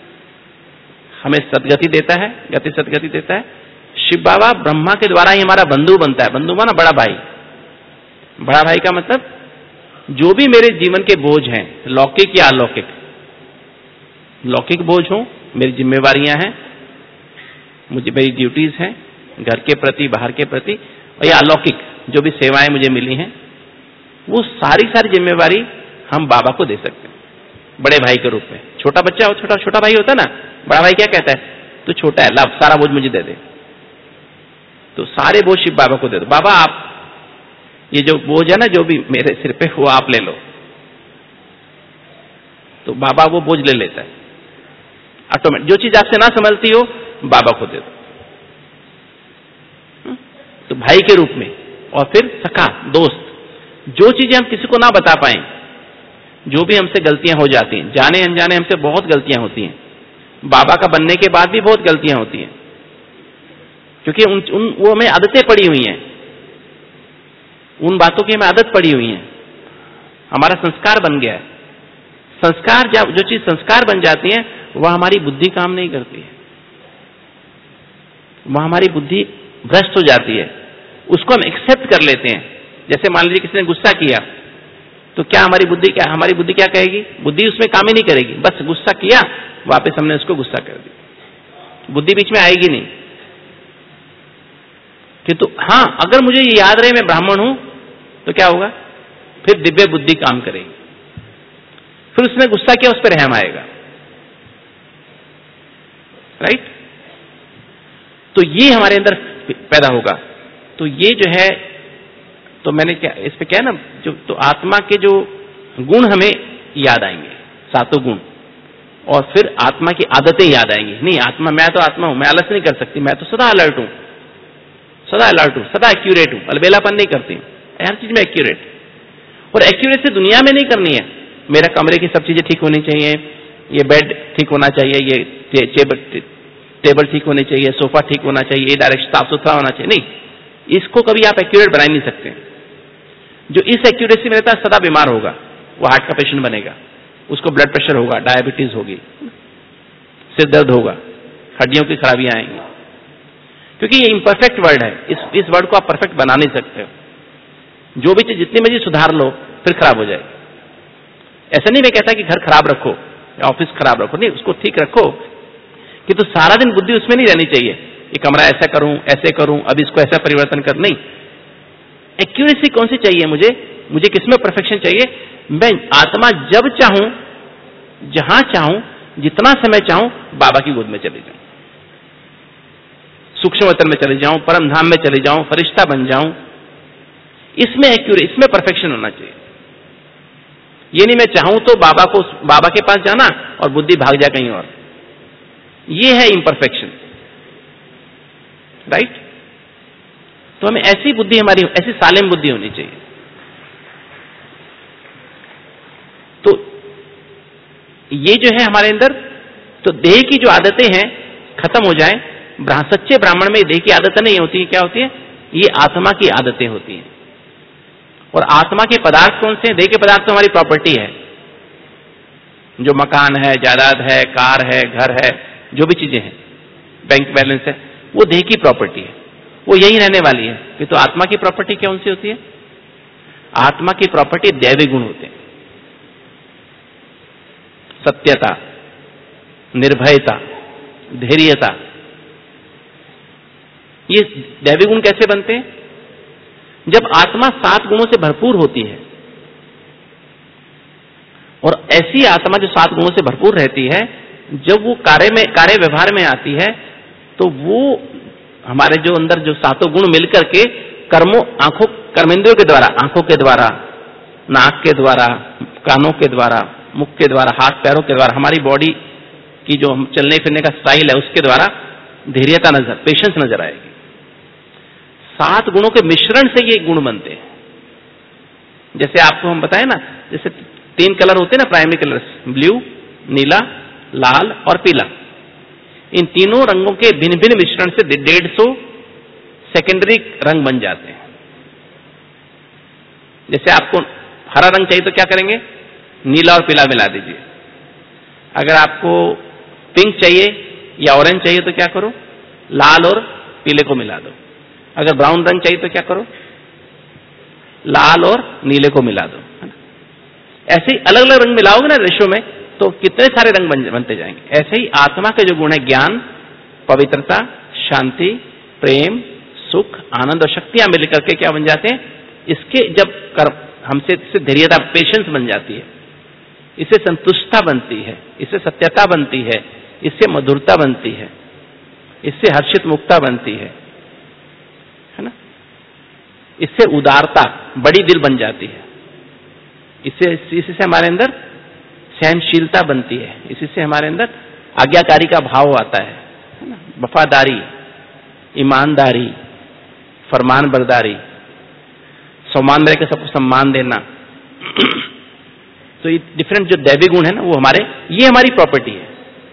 S1: हमें सदगति देता है, गति सदगति देता है। शिव बाबा ब्रह्मा के द्वारा ही हमारा बंधु बनता है। बंधु माना बड़ा भाई। बड़ा भाई का मतलब जो भी मेरे जीवन के बोझ हैं, लौकिक या अलौकिक, लौकिक बोझ हो, मेरी जिम्मेवारियां हैं, मुझे मेरी ड्यूटीज हैं घर के प्रति, बाहर के प्रति, और या अलौकिक जो भी सेवाएं मुझे मिली हैं, वो सारी सारी जिम्मेवारी हम बाबा को दे सकते हैं बड़े भाई के रूप में। छोटा बच्चा हो, छोटा छोटा भाई होता है ना, बड़ा भाई क्या कहता है, तू छोटा है, लाभ सारा बोझ मुझे दे दे। तो सारे बोझ शिव बाबा को दे दो। बाबा आप ये जो बोझ है ना जो भी मेरे सिर पे वो आप ले लो। तो बाबा वो बोझ ले लेता है ऑटोमेटिक। जो चीज आपसे ना संभलती हो बाबा को दे दो। तो भाई के रूप में, और फिर सखा, दोस्त। जो चीजें हम किसी को ना बता पाए, जो भी हमसे गलतियां हो जाती हैं, जाने अनजाने हमसे बहुत गलतियां होती हैं, बाबा का बनने के बाद भी बहुत गलतियां होती हैं, क्योंकि उन, उन वो हमें आदतें पड़ी हुई हैं, उन बातों की हमें आदत पड़ी हुई है, हमारा संस्कार बन गया है। संस्कार जब जो चीज संस्कार बन जाती है वह हमारी बुद्धि काम नहीं करती है, वह हमारी बुद्धि भ्रष्ट हो जाती है, उसको हम एक्सेप्ट कर लेते हैं। जैसे मान लीजिए किसी ने गुस्सा किया, तो क्या हमारी बुद्धि क्या हमारी बुद्धि क्या कहेगी, बुद्धि उसमें काम ही नहीं करेगी, बस गुस्सा किया वापस हमने उसको गुस्सा कर दिया, बुद्धि बीच में आएगी नहीं। किंतु हाँ, अगर मुझे ये याद रहे मैं ब्राह्मण हूं तो क्या होगा, फिर दिव्य बुद्धि काम करेगी, फिर उसने गुस्सा किया उस पर रहम आएगा, राइट। तो ये हमारे अंदर पैदा होगा। तो ये जो है, तो मैंने क्या इस पे क्या है ना, जो तो आत्मा के जो गुण हमें याद आएंगे, सातों गुण, और फिर आत्मा की आदतें याद आएंगी। नहीं, आत्मा, मैं तो आत्मा हूं, मैं आलस नहीं कर सकती, मैं तो सदा अलर्ट हूं, सदा अलर्ट हूं, सदा एक्यूरेट हूं, अलबेलापन नहीं करती, हर चीज में एक्यूरेट। और एक्यूरेट से दुनिया में नहीं करनी है, मेरा कमरे की सब चीजें ठीक होनी चाहिए, ये बेड ठीक होना चाहिए, ये टेबल टेबल ठीक होनी चाहिए, सोफा ठीक होना चाहिए, ये डायरेक्शन साफ सुथरा होना चाहिए। नहीं, इसको कभी आप एक्यूरेट बना नहीं सकते। जो इस एक्यूरेसी में रहता है सदा बीमार होगा, वो हार्ट का पेशेंट बनेगा, उसको ब्लड प्रेशर होगा, डायबिटीज होगी, सिर दर्द होगा, हड्डियों की खराबियां आएंगी, क्योंकि ये इम्परफेक्ट वर्ड है। इस इस वर्ड को आप परफेक्ट बना नहीं सकते हो। जो भी चीज जितनी मर्जी सुधार लो फिर खराब हो जाएगी। ऐसा नहीं मैं कहता कि घर खराब रखो या ऑफिस खराब रखो, नहीं, उसको ठीक रखो, कि तो सारा दिन बुद्धि उसमें नहीं रहनी चाहिए, ये कमरा ऐसा करूं, ऐसे करूं, अब इसको ऐसा परिवर्तन कर। नहीं, एक्यूरेसी कौन सी चाहिए मुझे, मुझे किसमें परफेक्शन चाहिए, मैं आत्मा जब चाहूं, जहां चाहूं, जितना समय चाहूं, बाबा की गोद में चले जाऊं, सूक्ष्म वतन में चले जाऊं, परम धाम में चले जाऊं, फरिश्ता बन जाऊं। इसमें एक्यूरेसी, इसमें परफेक्शन होना चाहिए। ये नहीं मैं चाहूं तो बाबा को, बाबा के पास जाना और बुद्धि भाग जा कहीं और, ये है इम्परफेक्शन, राइट। तो हमें ऐसी बुद्धि, हमारी ऐसी सालिम बुद्धि होनी चाहिए। तो ये जो है हमारे अंदर, तो देह की जो आदतें हैं खत्म हो जाए। सच्चे ब्राह्मण में देह की आदतें नहीं होती है, क्या होती है, ये आत्मा की आदतें होती हैं। और आत्मा के पदार्थ कौन से हैं, देह के पदार्थ तो हमारी प्रॉपर्टी है, जो मकान है, जायदाद है, कार है, घर है, जो भी चीजें हैं, बैंक बैलेंस है, वो देह की प्रॉपर्टी है, वो यही रहने वाली है। कि तो आत्मा की प्रॉपर्टी कौन सी होती है, आत्मा की प्रॉपर्टी दैवी गुण होते हैं, सत्यता, निर्भयता, धैर्यता। ये दैवी गुण कैसे बनते हैं, जब आत्मा सात गुणों से भरपूर होती है। और ऐसी आत्मा जो सात गुणों से भरपूर रहती है, जब वो कार्य में, कार्य व्यवहार में आती है, तो वो हमारे जो अंदर जो सातों गुण मिलकर के कर्मों, आंखों, कर्मेंद्रियों के द्वारा, आंखों के द्वारा, नाक के द्वारा, कानों के द्वारा, मुख के द्वारा, हाथ पैरों के द्वारा, हमारी बॉडी की जो चलने फिरने का स्टाइल है उसके द्वारा धैर्यता नजर, पेशेंस नजर आएगी। सात गुणों के मिश्रण से ये गुण बनते हैं। जैसे आपको हम बताएं ना, जैसे तीन कलर होते हैं ना, प्राइमरी कलर्स, ब्लू, नीला, लाल और पीला। इन तीनों रंगों के भिन्न भिन्न मिश्रण से डेढ़ सौ सेकेंडरी रंग बन जाते हैं। जैसे आपको हरा रंग चाहिए तो क्या करेंगे, नीला और पीला मिला दीजिए। अगर आपको पिंक चाहिए या ऑरेंज चाहिए तो क्या करो, लाल और पीले को मिला दो। अगर ब्राउन रंग चाहिए तो क्या करो, लाल और नीले को मिला दो, है ना। ऐसे ही अलग अलग रंग मिलाओगे ना रेशो में, तो कितने सारे रंग बन, बनते जाएंगे। ऐसे ही आत्मा के जो गुण है, ज्ञान, पवित्रता, शांति, प्रेम, सुख, आनंद और शक्तियां मिलकर के क्या बन जाते हैं? इसके जब कर हमसे इससे धैर्यता, पेशेंस बन जाती है, इससे संतुष्टता बनती है, इससे सत्यता बनती है, इससे मधुरता बनती है, इससे हर्षित मुक्ता बनती है, है ना? इससे उदारता, बड़ी दिल बन जाती है, इससे इससे हमारे अंदर सहनशीलता बनती है, इसी से हमारे अंदर आज्ञाकारी का भाव आता है, है ना? वफादारी, ईमानदारी, फरमान बरदारी, सम्मान रह के सबको सम्मान देना। तो ये डिफरेंट जो दैवी गुण है ना, वो हमारे, ये हमारी प्रॉपर्टी है।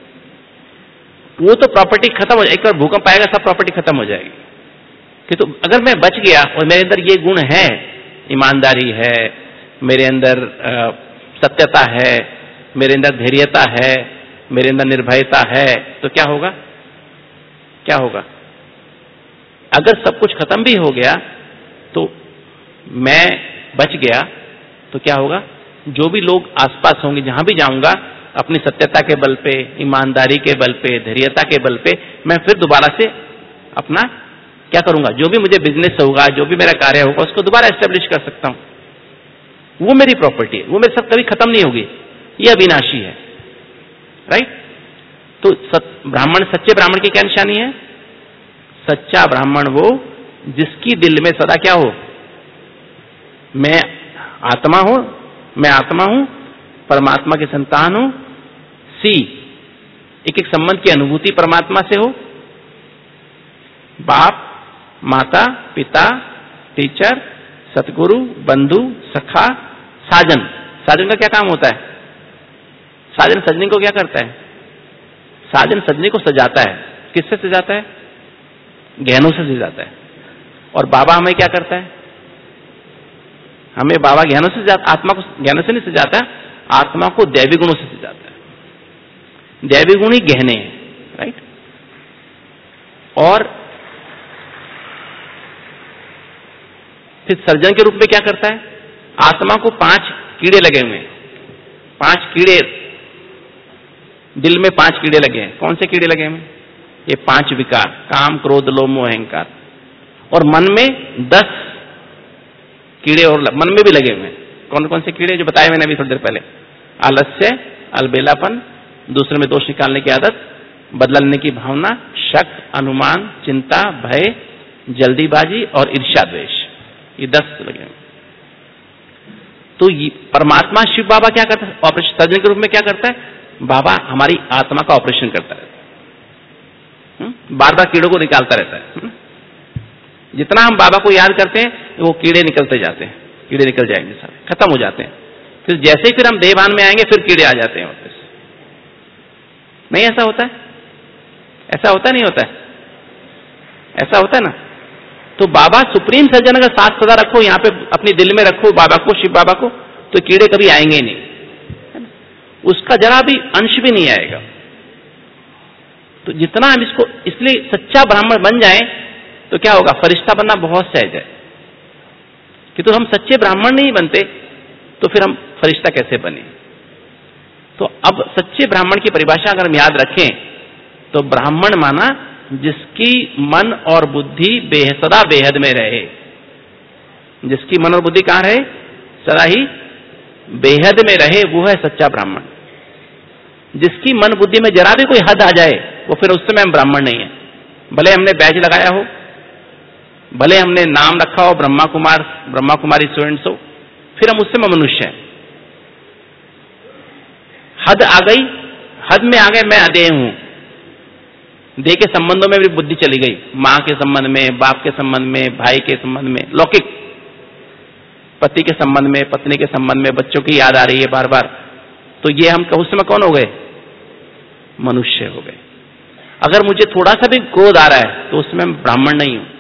S1: वो तो प्रॉपर्टी खत्म हो जाए, एक बार भूकंप आएगा सब प्रॉपर्टी खत्म हो जाएगी। कि तो अगर मैं बच गया और मेरे अंदर ये गुण है, ईमानदारी है, मेरे अंदर सत्यता है, मेरे अंदर धैर्यता है, मेरे अंदर निर्भयता है, तो क्या होगा? क्या होगा? अगर सब कुछ खत्म भी हो गया तो मैं बच गया, तो क्या होगा? जो भी लोग आसपास होंगे, जहां भी जाऊंगा, अपनी सत्यता के बल पे, ईमानदारी के बल पे, धैर्यता के बल पे मैं फिर दोबारा से अपना क्या करूंगा? जो भी मुझे बिजनेस होगा, जो भी मेरा कार्य होगा, उसको दोबारा एस्टेब्लिश कर सकता हूं। वो मेरी प्रॉपर्टी है, वो मेरे साथ कभी खत्म नहीं होगी, ये अविनाशी है। राइट? तो ब्राह्मण, सच्चे ब्राह्मण की क्या निशानी है? सच्चा ब्राह्मण वो जिसकी दिल में सदा क्या हो? मैं आत्मा हूं, मैं आत्मा हूं, परमात्मा की संतान हूं। सी, एक एक संबंध की अनुभूति परमात्मा से हो, बाप, माता, पिता, टीचर, सतगुरु, बंधु, सखा, साजन। साजन का क्या काम होता है? साजन सजनी को क्या करता है? साजन सजनी को सजाता है। किससे सजाता है? गहनों से सजाता है। और बाबा हमें क्या करता है? हमें बाबा ज्ञानों से सजाता, आत्मा को ज्ञानों से नहीं सजाता, आत्मा को दैवी गुणों से सजाता है। दैवी गुण ही गहने हैं। राइट? और फिर सर्जन के रूप में क्या करता है? आत्मा को पांच कीड़े लगे हुए हैं, पांच कीड़े दिल में, पांच कीड़े लगे हैं। कौन से कीड़े लगे हुए? ये पांच विकार, काम, क्रोध, लोभ, मोह, अहंकार। और मन में दस कीड़े और मन में भी लगे हुए हैं। कौन कौन से कीड़े? जो बताए मैंने अभी थोड़ी देर पहले। आलस्य, अलबेलापन, दूसरे में दोष निकालने की आदत, बदला लेने की भावना, शक, अनुमान, चिंता, भय, जल्दीबाजी और ईर्ष्या, द्वेष। ये दस लगे हुए। तो ये परमात्मा शिव बाबा क्या करता है? ऑपरेशन सर्जन के रूप में क्या करता है? बाबा हमारी आत्मा का ऑपरेशन करता रहता है, बार बार कीड़ों को निकालता रहता है। जितना हम बाबा को याद करते हैं, वो कीड़े निकलते जाते हैं, कीड़े निकल जाएंगे, सारे खत्म हो जाते हैं। फिर जैसे ही फिर हम देहभान में आएंगे, फिर कीड़े आ जाते हैं वापस। नहीं ऐसा होता है? ऐसा होता नहीं होता है? ऐसा होता है ना? तो बाबा सुप्रीम सर्जन अगर साथ सदा रखो, यहां पे अपने दिल में रखो बाबा को, शिव बाबा को, तो कीड़े कभी आएंगे ही नहीं, उसका जरा भी अंश भी नहीं आएगा। तो जितना हम इसको, इसलिए सच्चा ब्राह्मण बन जाए तो क्या होगा? फरिश्ता बनना बहुत सहज है। कि तो हम सच्चे ब्राह्मण नहीं बनते तो फिर हम फरिश्ता कैसे बने? तो अब सच्चे ब्राह्मण की परिभाषा अगर हम याद रखें तो ब्राह्मण माना जिसकी मन और बुद्धि बेहद, सदा बेहद में रहे। जिसकी मन और बुद्धि कहां रहे? सदा ही बेहद में रहे, वो है सच्चा ब्राह्मण। जिसकी मन बुद्धि में जरा भी कोई हद आ जाए, वो फिर उस समय हम ब्राह्मण नहीं है। भले हमने बैज लगाया हो, भले हमने नाम रखा हो ब्रह्मा कुमार, ब्रह्मा कुमारी स्टूडेंट्स हो, फिर हम उससे मनुष्य हैं। हद आ गई, हद में आ गए, मैं अदेह हूं। देह के संबंधों में भी बुद्धि चली गई, मां के संबंध में, बाप के संबंध में, भाई के संबंध में, लौकिक, पति के संबंध में, पत्नी के संबंध में, बच्चों की याद आ रही है बार बार। तो ये हम उस समय कौन हो गए? मनुष्य हो गए। अगर मुझे थोड़ा सा भी क्रोध आ रहा है तो उसमें मैं ब्राह्मण नहीं हूं।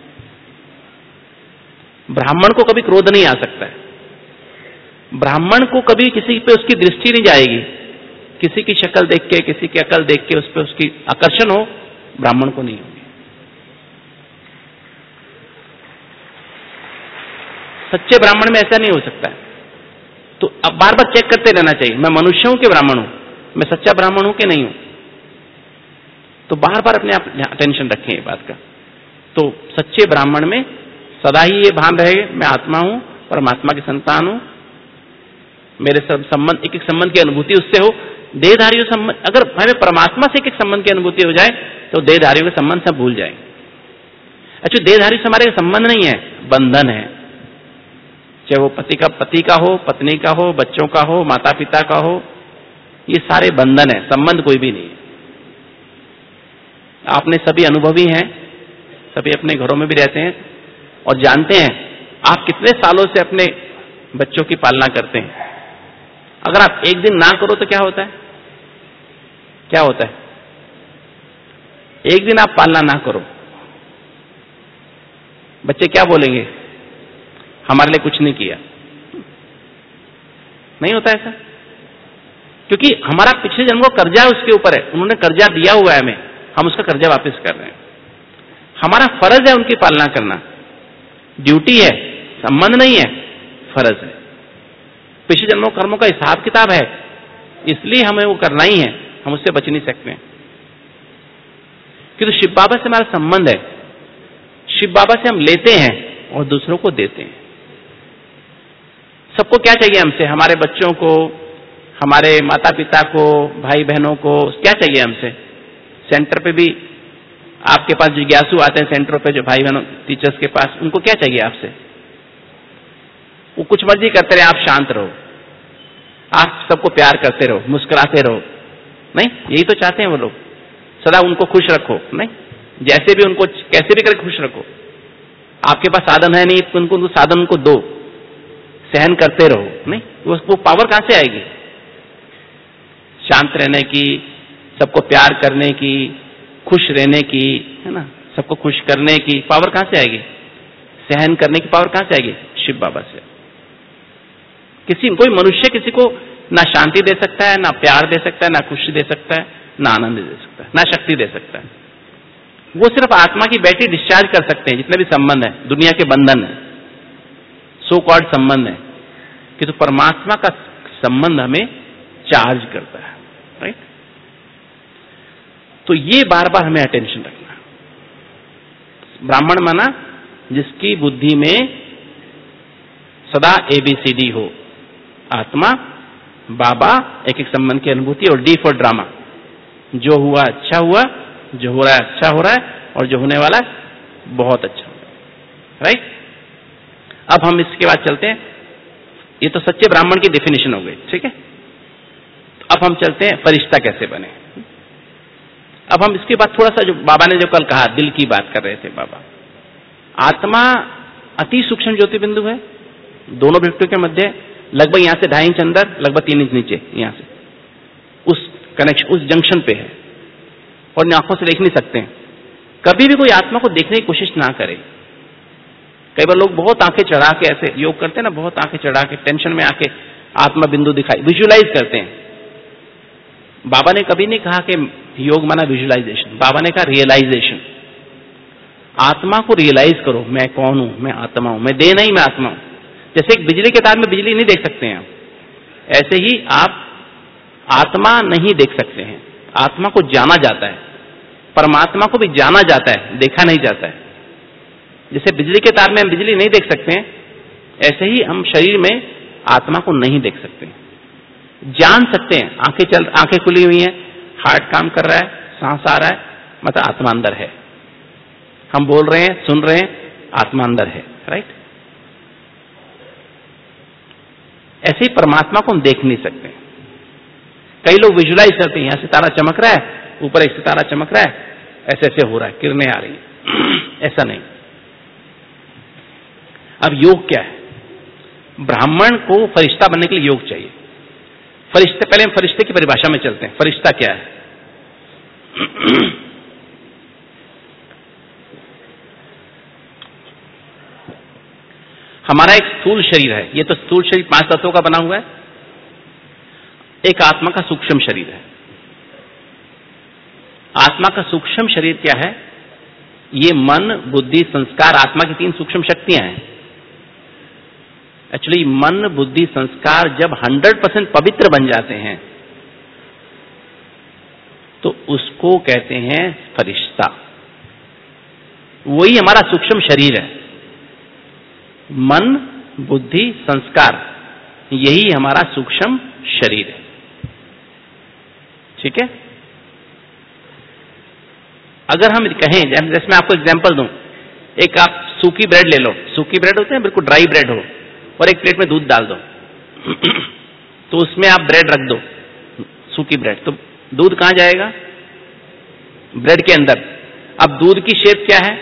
S1: ब्राह्मण को कभी क्रोध नहीं आ सकता है। ब्राह्मण को कभी किसी पे उसकी दृष्टि नहीं जाएगी। किसी की शक्ल देख के, किसी की अकल देख के उस पर उसकी आकर्षण हो, ब्राह्मण को नहीं होगी। सच्चे ब्राह्मण में ऐसा नहीं हो सकता है। तो अब बार बार चेक करते रहना चाहिए, मैं मनुष्य हूं कि ब्राह्मण हूं, मैं सच्चा ब्राह्मण हूं कि नहीं हूं। तो बार बार अपने आप अटेंशन रखें ये बात का। तो सच्चे ब्राह्मण में सदा ही ये भान रहे, मैं आत्मा हूं, परमात्मा की संतान हूं, मेरे सब संबंध, एक एक संबंध की अनुभूति उससे हो। देहधारियों संबंध, अगर हमें परमात्मा से एक एक संबंध की अनुभूति हो जाए तो देहधारियों के संबंध सब भूल जाएंगे। अच्छा, देहधारी से हमारे संबंध नहीं है, बंधन है। चाहे वो पति का पति का हो, पत्नी का हो, बच्चों का हो, माता पिता का हो, ये सारे बंधन है, संबंध कोई भी नहीं है। आपने सभी अनुभवी हैं, सभी अपने घरों में भी रहते हैं और जानते हैं आप कितने सालों से अपने बच्चों की पालना करते हैं। अगर आप एक दिन ना करो तो क्या होता है? क्या होता है? एक दिन आप पालना ना करो, बच्चे क्या बोलेंगे? हमारे लिए कुछ नहीं किया। नहीं होता ऐसा? क्योंकि हमारा पिछले जन्म को कर्जा उसके ऊपर है, उन्होंने कर्जा दिया हुआ है हमें, हम उसका कर्जा वापस कर रहे हैं। हमारा फर्ज है उनकी पालना करना, ड्यूटी है, संबंध नहीं है, फर्ज है। पिछले जन्मों कर्मों का हिसाब किताब है, इसलिए हमें वो करना ही है, हम उससे बच नहीं सकते हैं। क्योंकि शिव बाबा से हमारा संबंध है, शिव बाबा से हम लेते हैं और दूसरों को देते हैं। सबको क्या चाहिए हमसे? हमारे बच्चों को, हमारे माता पिता को, भाई बहनों को क्या चाहिए हमसे? सेंटर पे भी आपके पास जिज्ञासु आते हैं, सेंटरों पे जो भाई बहनों टीचर्स के पास, उनको क्या चाहिए आपसे? वो कुछ मर्जी करते रहे, आप शांत रहो, आप सबको प्यार करते रहो, मुस्कुराते रहो। नहीं, यही तो चाहते हैं वो लोग, सदा उनको खुश रखो। नहीं, जैसे भी उनको कैसे भी करके खुश रखो। आपके पास साधन है नहीं तो उनको, उनको साधन को दो, सहन करते रहो। नहीं, वो, वो पावर कहां से आएगी? शांत रहने की, सबको प्यार करने की, खुश रहने की, है ना, सबको खुश करने की पावर कहां से आएगी? सहन करने की पावर कहां से आएगी? शिव बाबा से। किसी कोई मनुष्य किसी को ना शांति दे सकता है, ना प्यार दे सकता है, ना खुशी दे सकता है, ना आनंद दे सकता है, ना शक्ति दे सकता है। वो सिर्फ आत्मा की बैटरी डिस्चार्ज कर सकते हैं, जितने भी संबंध है, दुनिया के बंधन है, सो कॉल्ड संबंध है, कि तो परमात्मा का संबंध हमें चार्ज करता है। राइट? तो ये बार बार हमें अटेंशन रखना। ब्राह्मण माना जिसकी बुद्धि में सदा एबीसीडी हो, आत्मा, बाबा, एक एक संबंध की अनुभूति, और डी फॉर ड्रामा, जो हुआ अच्छा हुआ, जो हो रहा है अच्छा हो रहा है, और जो होने वाला है बहुत अच्छा हो रहा है। राइट? अब हम इसके बाद चलते हैं, ये तो सच्चे ब्राह्मण की डेफिनेशन हो गई, ठीक है। अब हम चलते हैं फरिश्ता कैसे बने। अब हम इसके बाद थोड़ा सा, जो बाबा ने जो कल कहा, दिल की बात कर रहे थे बाबा। आत्मा अति सूक्ष्म ज्योति बिंदु है, दोनों व्यक्तियों के मध्य, लगभग यहां से ढाई इंच अंदर, लगभग तीन इंच नीचे, यहां से उस कनेक्शन, उस जंक्शन पे है, और आंखों से देख नहीं सकते हैं। कभी भी कोई आत्मा को देखने की कोशिश ना करे। कई बार लोग बहुत आंखें चढ़ा के ऐसे योग करते हैं ना, बहुत आंखें चढ़ा के टेंशन में आके आत्मा बिंदु दिखाई, विजुअलाइज करते हैं। बाबा ने कभी नहीं कहा कि योग माना विजुअलाइजेशन, बाबा ने कहा रियलाइजेशन। आत्मा को रियलाइज करो, मैं कौन हूं, मैं आत्मा हूं, मैं देह नहीं, मैं आत्मा हूं। जैसे एक बिजली के तार में बिजली नहीं देख सकते हैं, ऐसे ही आप आत्मा नहीं देख सकते हैं। आत्मा को जाना जाता है, परमात्मा को भी जाना जाता है, देखा नहीं जाता है। जैसे बिजली के तार में हम बिजली नहीं देख सकते हैं, ऐसे ही हम शरीर में आत्मा को नहीं देख सकते, जान सकते हैं। आंखें चल आंखें खुली हुई हैं, हार्ट काम कर रहा है, सांस आ रहा है, मतलब आत्मा अंदर है। हम बोल रहे हैं, सुन रहे हैं, आत्मा अंदर है। राइट? ऐसे ही परमात्मा को हम देख नहीं सकते। कई लोग विजुलाइज करते हैं, यहां सितारा चमक रहा है, ऊपर एक सितारा चमक रहा है, ऐसे ऐसे हो रहा है, किरणें आ रही हैं। ऐसा नहीं। अब योग क्या है? ब्राह्मण को फरिश्ता बनने के लिए योग चाहिए। फरिश्ते, पहले हम फरिश्ते की परिभाषा में चलते हैं। फरिश्ता क्या है? हमारा एक स्थूल शरीर है, ये तो स्थूल शरीर पांच तत्वों का बना हुआ है। एक आत्मा का सूक्ष्म शरीर है। आत्मा का सूक्ष्म शरीर क्या है? ये मन, बुद्धि, संस्कार, आत्मा की तीन सूक्ष्म शक्तियां हैं। एक्चुअली मन, बुद्धि, संस्कार जब हंड्रेड परसेंट पवित्र बन जाते हैं तो उसको उसको कहते हैं फरिश्ता। वही हमारा सूक्ष्म शरीर है। मन, बुद्धि, संस्कार, यही हमारा सूक्ष्म शरीर है। ठीक है। अगर हम कहें, जैसे मैं आपको एग्जांपल दूं, एक आप सूखी ब्रेड ले लो, सूखी ब्रेड होते हैं बिल्कुल ड्राई ब्रेड हो, और एक प्लेट में दूध डाल दो तो उसमें आप ब्रेड रख दो, सूखी ब्रेड, तो दूध कहां जाएगा? ब्रेड के अंदर। अब दूध की शेप क्या है?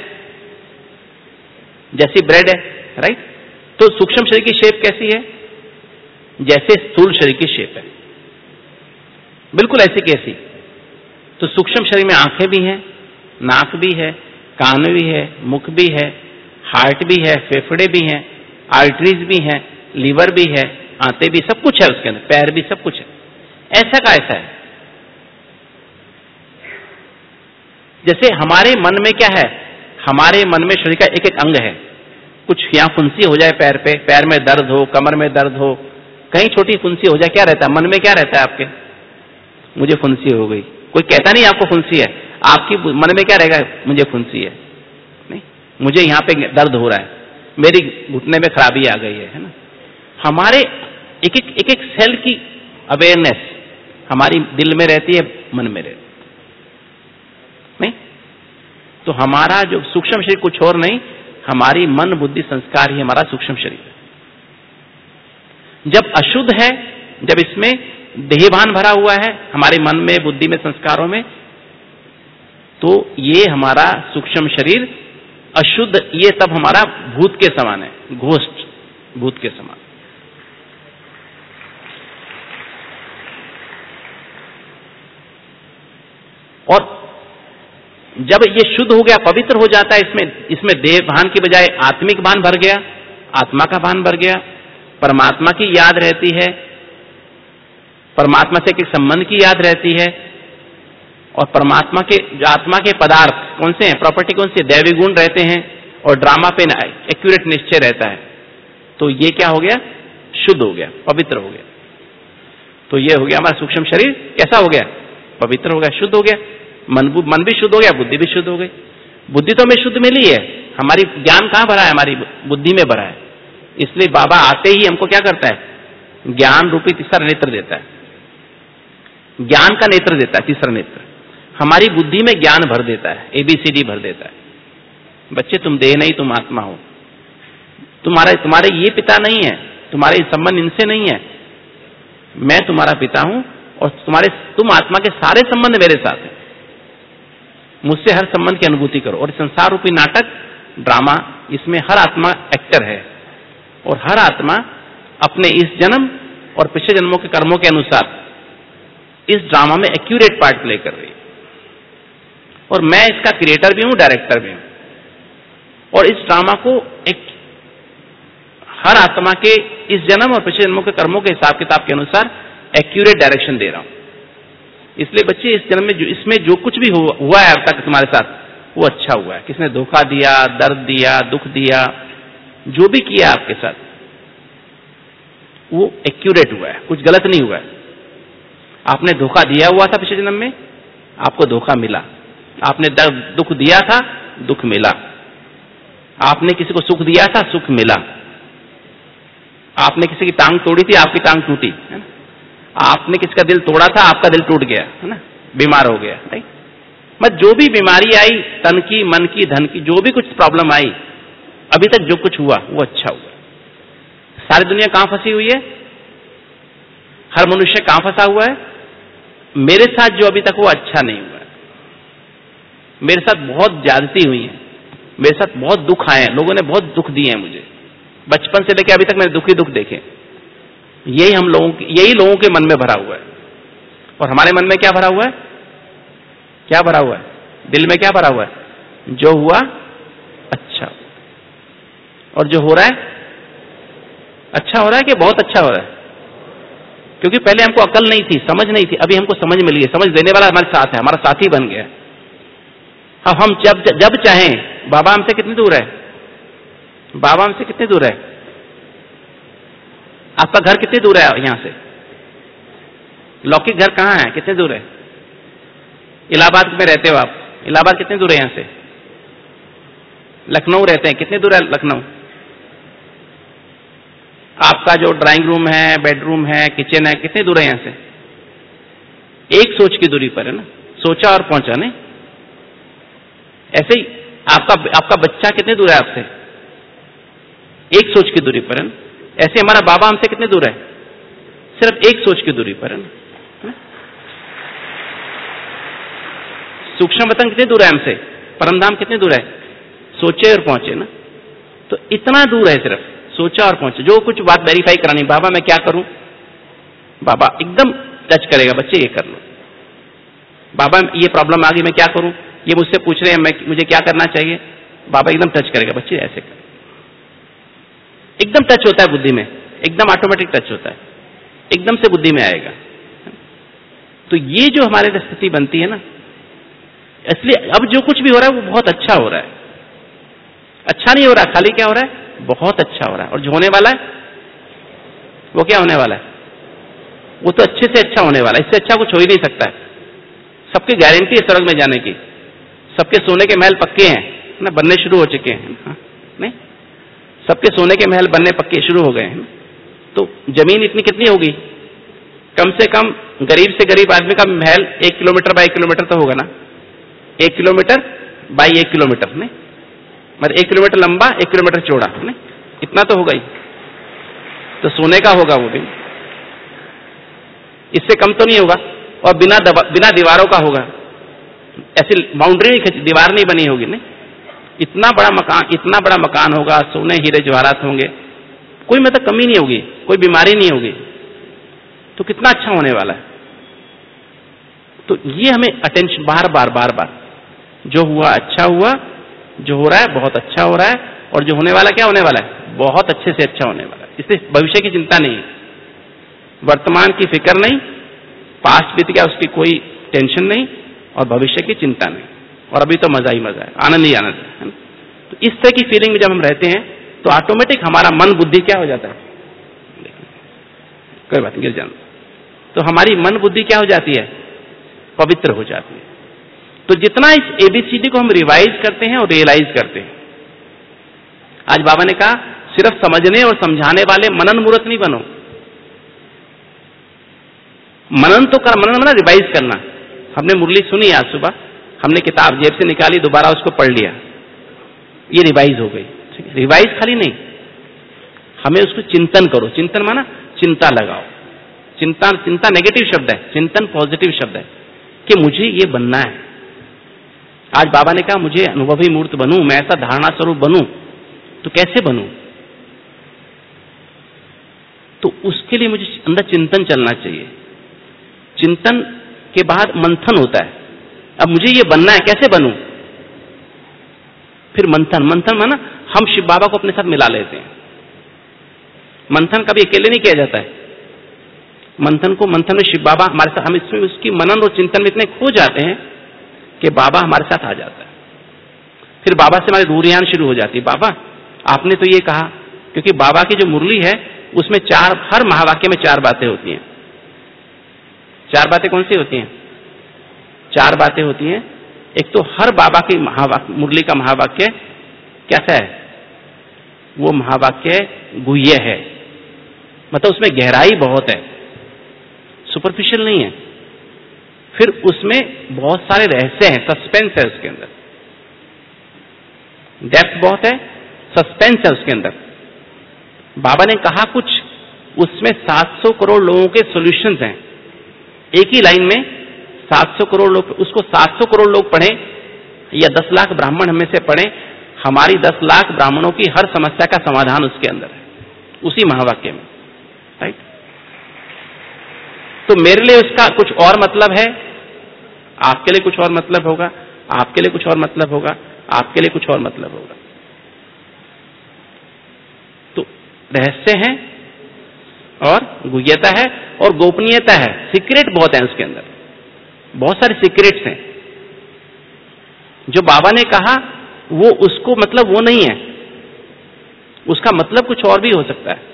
S1: जैसी ब्रेड है, राइट। तो सूक्ष्म शरीर की शेप कैसी है? जैसे स्थूल शरीर की शेप है, बिल्कुल ऐसी कैसी। तो सूक्ष्म शरीर में आंखें भी हैं, नाक भी है, कान भी है, मुख भी है, हार्ट भी है, फेफड़े भी हैं, आर्टरीज भी हैं, लीवर भी है, आंतें भी, सब कुछ है उसके अंदर, पैर भी, सब कुछ है। ऐसा का ऐसा है। जैसे हमारे मन में क्या है? हमारे मन में शरीर का एक एक अंग है। कुछ यहां फुंसी हो जाए पैर पे, पैर में दर्द हो, कमर में दर्द हो, कहीं छोटी फुंसी हो जाए, क्या रहता है मन में? क्या रहता है आपके? मुझे फुंसी हो गई। कोई कहता नहीं आपको फुंसी है, आपकी मन में क्या रहेगा? मुझे फुंसी है, नहीं, मुझे यहां पे दर्द हो रहा है, मेरी घुटने में खराबी आ गई है, है ना। हमारे एक एक एक एक सेल की अवेयरनेस हमारी दिल में रहती है, मन में रहती है, नहीं। तो हमारा जो सूक्ष्म शरीर कुछ और नहीं, हमारी मन, बुद्धि, संस्कार ही हमारा सूक्ष्म शरीर है। जब अशुद्ध है, जब इसमें देहभान भरा हुआ है हमारे मन में, बुद्धि में, संस्कारों में, तो ये हमारा सूक्ष्म शरीर अशुद्ध, ये तब हमारा भूत के समान है, घोस्ट, भूत के समान। और जब ये शुद्ध हो गया, पवित्र हो जाता है, इसमें इसमें देह भान की बजाय आत्मिक भान भर गया, आत्मा का भान भर गया, परमात्मा की याद रहती है, परमात्मा से एक संबंध की याद रहती है, और परमात्मा के जो आत्मा के पदार्थ कौन से हैं, प्रॉपर्टी कौन सी है, दैवी गुण रहते हैं, और ड्रामा पे एक्यूरेट निश्चय रहता है। तो ये क्या हो गया? शुद्ध हो गया, पवित्र हो गया। तो ये हो गया हमारा सूक्ष्म शरीर कैसा हो गया? पवित्र हो गया, शुद्ध हो गया। मन मन भी शुद्ध हो गया, बुद्धि भी शुद्ध हो गई। बुद्धि तो हमें शुद्ध मिली है, हमारी ज्ञान कहां भरा है? हमारी बुद्धि में भरा है। इसलिए बाबा आते ही हमको क्या करता है? ज्ञान रूपी तीसरा नेत्र देता है, ज्ञान का नेत्र देता है, तीसरा नेत्र हमारी बुद्धि में ज्ञान भर देता है, एबीसीडी भर देता है। बच्चे, तुम देह नहीं, तुम आत्मा हो। तुम्हारे तुम्हारे ये पिता नहीं है, तुम्हारे संबंध इनसे नहीं है, मैं तुम्हारा पिता हूं, और तुम्हारे तुम आत्मा के सारे संबंध मेरे साथ हैं। मुझसे हर संबंध की अनुभूति करो। और संसार रूपी नाटक, ड्रामा, इसमें हर आत्मा एक्टर है, और हर आत्मा अपने इस जन्म और पिछले जन्मों के कर्मों के अनुसार इस ड्रामा में एक्यूरेट पार्ट प्ले कर रही है। और मैं इसका क्रिएटर भी हूं, डायरेक्टर भी हूं, और इस ड्रामा को एक हर आत्मा के इस जन्म और पिछले जन्मों के कर्मों के हिसाब किताब के अनुसार एक्यूरेट डायरेक्शन दे रहा हूं। इसलिए बच्चे, इस जन्म में जो इसमें जो कुछ भी हुआ, हुआ है अब तक तुम्हारे साथ, वो अच्छा हुआ है। किसने धोखा दिया, दर्द दिया, दुख दिया, जो भी किया आपके साथ, वो एक्यूरेट हुआ है, कुछ गलत नहीं हुआ है। आपने धोखा दिया हुआ था पिछले जन्म में, आपको धोखा मिला। आपने दर्द दुख दिया था, दुख मिला। आपने किसी को सुख दिया था, सुख मिला। आपने किसी की टांग तोड़ी थी, आपकी टांग टूटी, है ना। आपने किसी का दिल तोड़ा था, आपका दिल टूट गया, है ना, बीमार हो गया, राइट। मत जो भी बीमारी आई, तन की, मन की, धन की, जो भी कुछ प्रॉब्लम आई, अभी तक जो कुछ हुआ वो अच्छा हुआ। सारी दुनिया कहां फंसी हुई है? हर मनुष्य कहां फंसा हुआ है? मेरे साथ जो अभी तक हुआ अच्छा नहीं हुआ है। मेरे साथ बहुत ज्यादती हुई है, मेरे साथ बहुत दुख आए हैं, लोगों ने बहुत दुख दिए हैं मुझे। बचपन से लेकर अभी तक मैंने दुख ही दुख देखे। यही हम लोगों की, यही लोगों के मन में भरा हुआ है। और हमारे मन में क्या भरा हुआ है? क्या भरा हुआ है? दिल में क्या भरा हुआ है? जो हुआ अच्छा, और जो हो रहा है अच्छा हो रहा है कि बहुत अच्छा हो रहा है? क्योंकि पहले हमको अकल नहीं थी, समझ नहीं थी, अभी हमको समझ मिल गई। समझ देने वाला हमारे साथ है, हमारा साथी बन गया। अब हम जब जब चाहें, बाबा हमसे कितनी दूर है? बाबा हमसे कितनी दूर है? आपका घर कितनी दूर है यहां से? लौकिक घर कहां है, कितने दूर है? इलाहाबाद में रहते हो आप, इलाहाबाद कितने दूर है यहाँ से? लखनऊ रहते हैं, कितने दूर है लखनऊ? आपका जो ड्राइंग रूम है, बेडरूम है, किचन है, कितने दूर है यहाँ से? एक सोच की दूरी पर है ना, सोचा और पहुंचा नहीं। ऐसे ही आपका आपका बच्चा कितने दूर है आपसे? एक सोच की दूरी पर है ना। ऐसे हमारा बाबा हमसे कितने दूर है? सिर्फ एक सोच की दूरी पर है ना। सूक्ष्म वतन कितने दूर है हमसे? परमधाम कितने दूर है? सोचे और पहुंचे ना। तो इतना दूर है, सिर्फ सोचा और पहुंचे। जो कुछ बात वेरीफाई करानी, बाबा मैं क्या करूं, बाबा एकदम टच करेगा, बच्चे ये कर लो। बाबा ये प्रॉब्लम आ गई, मैं क्या करूं, ये मुझसे पूछ रहे हैं, मैं मुझे क्या करना चाहिए, बाबा एकदम टच करेगा, बच्चे ऐसे कर। एकदम टच होता है बुद्धि में, एकदम ऑटोमेटिक टच होता है, एकदम से बुद्धि में आएगा। तो ये जो हमारे स्थिति बनती है ना, इसलिए अब जो कुछ भी हो रहा है वो बहुत अच्छा हो रहा है। अच्छा नहीं हो रहा, खाली क्या हो रहा है, बहुत अच्छा हो रहा है। और जो होने वाला है वो क्या होने वाला है, वो तो अच्छे से अच्छा होने वाला है। इससे अच्छा कुछ हो ही नहीं सकता है। सबकी गारंटी है स्वर्ग में जाने की, सबके सोने के महल पक्के हैं ना, बनने शुरू हो चुके हैं। हाँ? नहीं, सबके सोने के महल बनने पक्के शुरू हो गए हैं। तो जमीन इतनी कितनी होगी, कम से कम गरीब से गरीब आदमी का महल एक किलोमीटर बाई एक किलोमीटर तो होगा ना, एक किलोमीटर बाई एक किलोमीटर, नहीं मतलब एक किलोमीटर लंबा एक किलोमीटर चौड़ा, नहीं इतना तो होगा ही। तो सोने का होगा वो भी, इससे कम तो नहीं होगा। और बिना बिना दीवारों का होगा, ऐसी बाउंड्री नहीं, दीवार नहीं बनी होगी। नहीं, इतना बड़ा मकान, इतना बड़ा मकान होगा, सोने हीरे जवाहरात होंगे, कोई मतलब कमी नहीं होगी, कोई बीमारी नहीं होगी। तो कितना अच्छा होने वाला है। तो ये हमें अटेंशन बार बार बार बार, जो हुआ अच्छा हुआ, जो हो रहा है बहुत अच्छा हो रहा है, और जो होने वाला क्या होने वाला है, बहुत अच्छे से अच्छा होने वाला है। इसलिए भविष्य की चिंता नहीं, वर्तमान की फिक्र नहीं, पास्ट बीत गया उसकी कोई टेंशन नहीं, और भविष्य की चिंता नहीं, और अभी तो मजा ही मजा है, आनंद ही आनंद है। तो इस तरह की फीलिंग में जब हम रहते हैं तो ऑटोमेटिक हमारा मन बुद्धि क्या हो जाता है, कोई बात नहीं गिर जाना, तो हमारी मन बुद्धि क्या हो जाती है, पवित्र हो जाती है। तो जितना इस एबीसीडी को हम रिवाइज करते हैं और रियलाइज करते हैं, आज बाबा ने कहा सिर्फ समझने और समझाने वाले मनन मूर्त नहीं बनो। मनन तो कर, मनन मतलब रिवाइज करना। हमने मुरली सुनी आज सुबह, हमने किताब जेब से निकाली, दोबारा उसको पढ़ लिया, ये रिवाइज हो गई। रिवाइज खाली नहीं, हमें उसको चिंतन करो। चिंतन माना चिंता लगाओ। चिंता चिंता नेगेटिव शब्द है, चिंतन पॉजिटिव शब्द है कि मुझे ये बनना है। आज बाबा ने कहा मुझे अनुभवी मूर्त बनूं, मैं ऐसा धारणा स्वरूप बनूं, तो कैसे बनूं? तो उसके लिए मुझे अंदर चिंतन चलना चाहिए। चिंतन के बाद मंथन होता है। अब मुझे ये बनना है, कैसे बनूं? फिर मंथन। मंथन माना हम शिव बाबा को अपने साथ मिला लेते हैं। मंथन कभी अकेले नहीं किया जाता है। मंथन को मंथन में शिव बाबा हमारे साथ, हम इसमें उसकी मनन और चिंतन में इतने खो जाते हैं कि बाबा हमारे साथ आ जाता है। फिर बाबा से हमारी दूरियां शुरू हो जाती है। बाबा आपने तो ये कहा, क्योंकि बाबा की जो मुरली है उसमें चार, हर महावाक्य में चार बातें होती हैं। चार बातें कौन सी होती हैं? चार बातें होती हैं। एक तो हर बाबा की महावाक्य, मुरली का महावाक्य कैसा है? वो महावाक्य गुह्य है, मतलब उसमें गहराई बहुत है, सुपरफिशियल नहीं है। फिर उसमें बहुत सारे रहस्य हैं, सस्पेंस है उसके अंदर, डेप्थ बहुत है, सस्पेंस है उसके अंदर। बाबा ने कहा कुछ, उसमें सात सौ करोड़ लोगों के सॉल्यूशंस हैं। एक ही लाइन में सात सौ करोड़ लोग, उसको सात सौ करोड़ लोग पढ़ें या दस लाख ब्राह्मण हमें से पढ़ें, हमारी दस लाख ब्राह्मणों की हर समस्या का समाधान उसके अंदर है, उसी महावाक्य में। राइट? तो मेरे लिए उसका कुछ और मतलब है, आपके लिए कुछ और मतलब होगा, आपके लिए कुछ और मतलब होगा, आपके लिए कुछ और मतलब होगा। तो रहस्य है और गुह्यता है और गोपनीयता है, सीक्रेट बहुत है उसके अंदर, बहुत सारे सीक्रेट्स हैं। जो बाबा ने कहा वो उसको मतलब वो नहीं है, उसका मतलब कुछ और भी हो सकता है।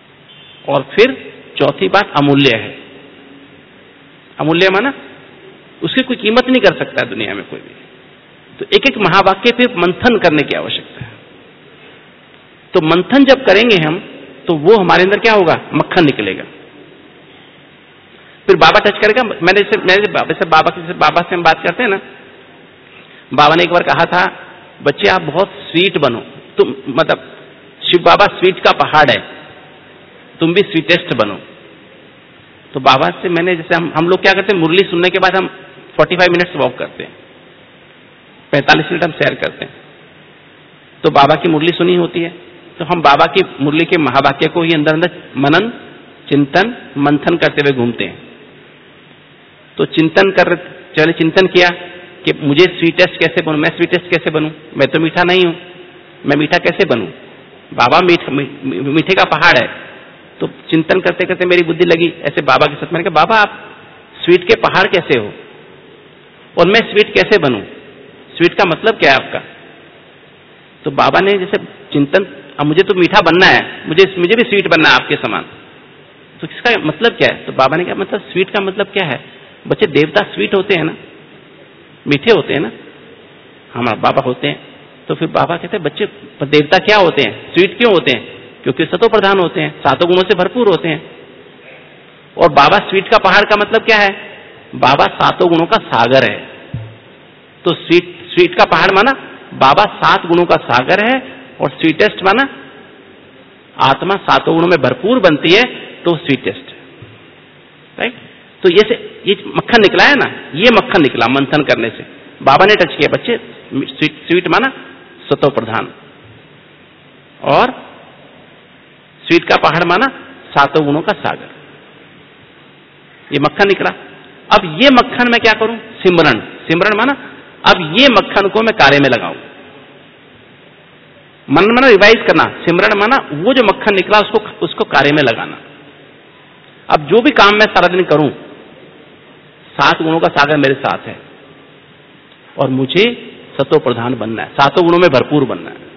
S1: और फिर चौथी बात अमूल्य है। अमूल्य माना उसकी कोई कीमत नहीं कर सकता है दुनिया में कोई भी। तो एक एक महावाक्य पे मंथन करने की आवश्यकता है। तो मंथन जब करेंगे हम, तो वो हमारे अंदर क्या होगा, मक्खन निकलेगा। फिर बाबा टच करेगा। मैंने जैसे मैंने बाबा से बाबा से बाबा से हम बात करते हैं ना, बाबा ने एक बार कहा था, बच्चे आप बहुत स्वीट बनो। तुम मतलब शिव बाबा स्वीट का पहाड़ है, तुम भी स्वीटेस्ट बनो। तो बाबा से मैंने जैसे हम हम लोग क्या करते हैं, मुरली सुनने के बाद हम पैंतालीस मिनट्स वॉक करते हैं, पैंतालीस मिनट हम सैर करते हैं। तो बाबा की मुरली सुनी होती है, तो हम बाबा की मुरली के महावाक्य को ही अंदर अंदर मनन चिंतन मंथन करते हुए घूमते हैं। तो चिंतन कर चले चिंतन किया कि मुझे स्वीटेस्ट कैसे बनूं, मैं स्वीटेस्ट कैसे बनूं, मैं तो मीठा नहीं हूं, मैं मीठा कैसे बनूं, बाबा मीठा मीठे का पहाड़ है। तो चिंतन करते करते मेरी बुद्धि लगी ऐसे बाबा के साथ। मैंने कहा बाबा आप स्वीट के पहाड़ कैसे हो और मैं स्वीट कैसे बनूं, स्वीट का मतलब क्या है आपका। तो बाबा ने जैसे चिंतन, अब मुझे तो मीठा बनना है, मुझे मुझे भी स्वीट बनना है आपके समान, तो इसका मतलब क्या है। तो बाबा ने कहा मतलब स्वीट का मतलब क्या है, बच्चे देवता स्वीट होते हैं ना, मीठे होते हैं ना, हमारे बाबा होते हैं। तो फिर बाबा कहते हैं बच्चे देवता क्या होते हैं, स्वीट क्यों होते हैं, क्योंकि सतो प्रधान होते हैं, सातों गुणों से भरपूर होते हैं। और बाबा स्वीट का पहाड़ का मतलब क्या है, बाबा सातों गुणों का सागर है। तो स्वीट स्वीट का पहाड़ माना बाबा सात गुणों का सागर है, और स्वीटेस्ट माना आत्मा सातों गुणों में भरपूर बनती है, तो स्वीटेस्ट, राइट। तो ये से ये मक्खन निकला है ना, ये मक्खन निकला मंथन करने से। बाबा ने टच किया, बच्चे स्वीट स्वीट माना सतो प्रधान, और स्वीट का पहाड़ माना सातों गुणों का सागर, ये मक्खन निकला। अब ये मक्खन मैं क्या करूं, सिमरन। सिमरन माना अब ये मक्खन को मैं कार्य में लगाऊं। मन माना रिवाइज करना, सिमरन माना वो जो मक्खन निकला उसको उसको कार्य में लगाना। अब जो भी काम मैं सारा दिन करूं, सात गुणों का सागर मेरे साथ है, और मुझे सतो प्रधान बनना है, सातों गुणों में भरपूर बनना है।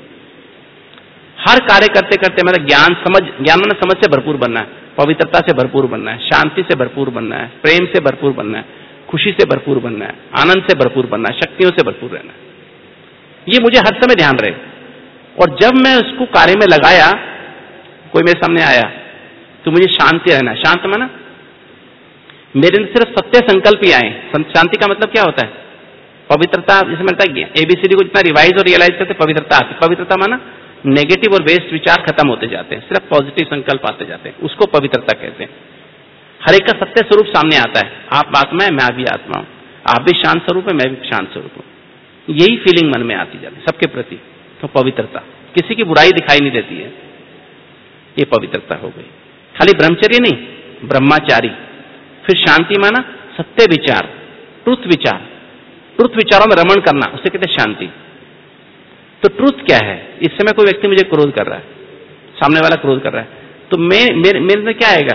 S1: हर कार्य करते करते मेरा ज्ञान समझ ज्ञान में समझ से भरपूर बनना है, पवित्रता से भरपूर बनना है, शांति से भरपूर बनना है, प्रेम से भरपूर बनना है, खुशी से भरपूर बनना है, आनंद से भरपूर बनना है, शक्तियों से भरपूर रहना है। ये मुझे हर समय ध्यान रहे। और जब मैं उसको कार्य में लगाया, कोई मेरे सामने आया तो मुझे शांति रहना है। शांत माना मेरे अंदर सिर्फ सत्य संकल्प ही आए। शांति का मतलब क्या होता है, पवित्रता। जैसे मैंने एबीसीडी को जितना रिवाइज और रियलाइज करते पवित्रता आती। पवित्रता माना नेगेटिव और वेस्ट विचार खत्म होते जाते हैं, सिर्फ पॉजिटिव संकल्प आते जाते हैं, उसको पवित्रता कहते हैं। हर एक का सत्य स्वरूप सामने आता है, आप आत्मा है, मैं भी आत्मा हूं, आप भी शांत स्वरूप है, मैं भी शांत स्वरूप हूं। यही फीलिंग मन में आती जाती है सबके प्रति। तो पवित्रता, किसी की बुराई दिखाई नहीं देती है, ये पवित्रता हो गई। खाली ब्रह्मचर्य नहीं, ब्रह्मचारी। फिर शांति माना सत्य विचार, ट्रुथ विचार, ट्रुथ विचारों में रमण करना, उसे कहते हैं शांति। तो ट्रुथ क्या है, इस समय कोई व्यक्ति मुझे क्रोध कर रहा है, सामने वाला क्रोध कर रहा है, तो मैं मेरे मेरे में क्या आएगा,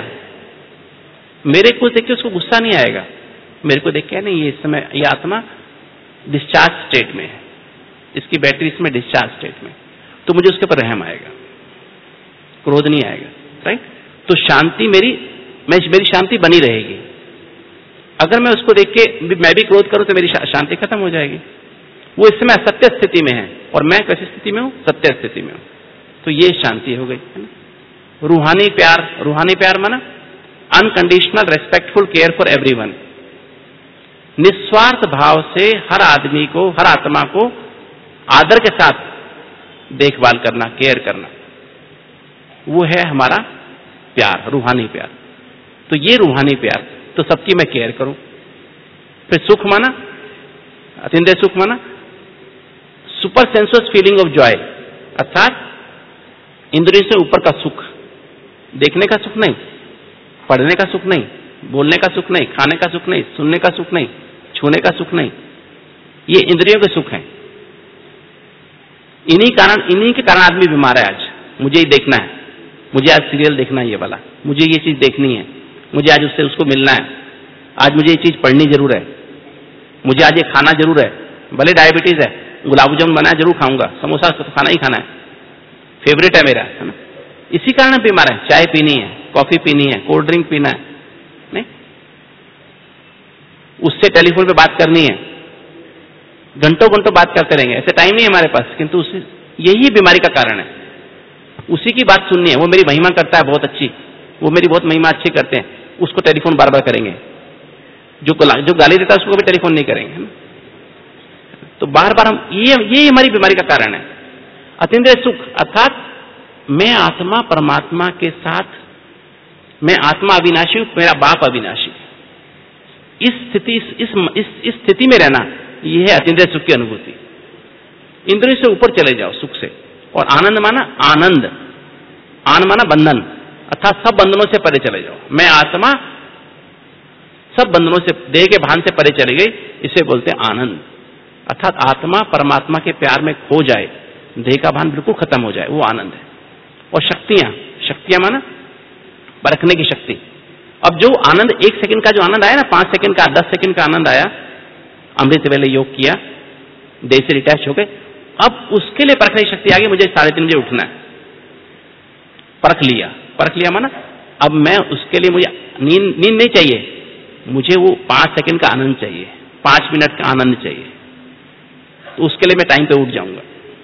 S1: मेरे को देख के उसको गुस्सा नहीं आएगा, मेरे को देख के नहीं ये इस समय ये आत्मा डिस्चार्ज स्टेट में है, इसकी बैटरी इसमें डिस्चार्ज स्टेट में, तो मुझे उसके ऊपर रहम आएगा, क्रोध नहीं आएगा, राइट। तो शांति मेरी मैं मेरी शांति बनी रहेगी। अगर मैं उसको देख के मैं भी क्रोध करूं तो मेरी शांति खत्म हो जाएगी। वो इस समय असत्य स्थिति में है और मैं कैसी स्थिति में हूं, सत्य स्थिति में हूं। तो ये शांति हो गई, है ना। रूहानी प्यार, रूहानी प्यार माना unconditional respectful care for everyone. निस्वार्थ भाव से हर आदमी को, हर आत्मा को आदर के साथ देखभाल करना, केयर करना, वो है हमारा प्यार, रूहानी प्यार। तो ये रूहानी प्यार, तो सबकी मैं केयर करूं। फिर सुख माना अतिंद्रिय सुख माना super sensuous feeling of joy, अर्थात इंद्रिय से ऊपर का सुख, देखने का सुख नहीं, पढ़ने का सुख नहीं, बोलने का सुख नहीं, खाने का सुख नहीं, सुनने का सुख नहीं, छूने का सुख नहीं, ये इंद्रियों के सुख हैं। इन्हीं कारण इन्हीं के कारण आदमी बीमार है। आज मुझे ही देखना है, मुझे आज सीरियल देखना है, ये वाला मुझे ये चीज देखनी है, मुझे आज उससे उसको मिलना है, आज मुझे ये चीज पढ़नी जरूर है, मुझे आज ये खाना जरूर है, भले डायबिटीज है, गुलाब जामुन बनाया जरूर खाऊंगा, समोसा तो खाना ही खाना है, फेवरेट है मेरा, है ना। इसी कारण बीमार है। चाय पीनी है, कॉफी पीनी है, कोल्ड ड्रिंक पीना है, नहीं। उससे टेलीफोन पे बात करनी है, घंटों घंटों बात करते रहेंगे, ऐसे टाइम नहीं है हमारे पास, किंतु उसी यही बीमारी का कारण है। उसी की बात सुननी है, वो मेरी महिमा करता है बहुत अच्छी, वो मेरी बहुत महिमा अच्छी करते हैं, उसको टेलीफोन बार बार करेंगे। जो जो गाली देता है उसको भी टेलीफोन नहीं करेंगे। तो बार बार हम ये ये हमारी बीमारी का कारण है। अतीन्द्रिय सुख अर्थात मैं आत्मा परमात्मा के साथ, मैं आत्मा अविनाशी हूं, मेरा बाप अविनाशी। इस स्थिति इस इस इस स्थिति में रहना, यह है अतीन्द्रिय सुख की अनुभूति। इंद्रिय से ऊपर चले जाओ सुख से। और आनंद माना आनंद, आन माना बंधन, अर्थात सब बंधनों से परे चले जाओ। मैं आत्मा सब बंधनों से, देह के भान से परे चली गई, इसे बोलते हैं आनंद। अर्थात आत्मा परमात्मा के प्यार में खो जाए, देह का भान बिल्कुल खत्म हो जाए, वो आनंद है। और शक्तियां, शक्तियां माना परखने की शक्ति। अब जो आनंद एक सेकंड का जो आनंद आया ना, पांच सेकंड का, दस सेकंड का आनंद आया, अमृत वेले योग किया, देह से डिटैच हो गए, अब उसके लिए परखने की शक्ति आ गई, मुझे साढ़े तीन बजे उठना है, परख लिया। परख लिया माना अब मैं उसके लिए, मुझे नींद नींद नहीं चाहिए, मुझे वो पांच सेकंड का आनंद चाहिए, पांच मिनट का आनंद चाहिए, तो उसके लिए मैं टाइम पे उठ जाऊंगा।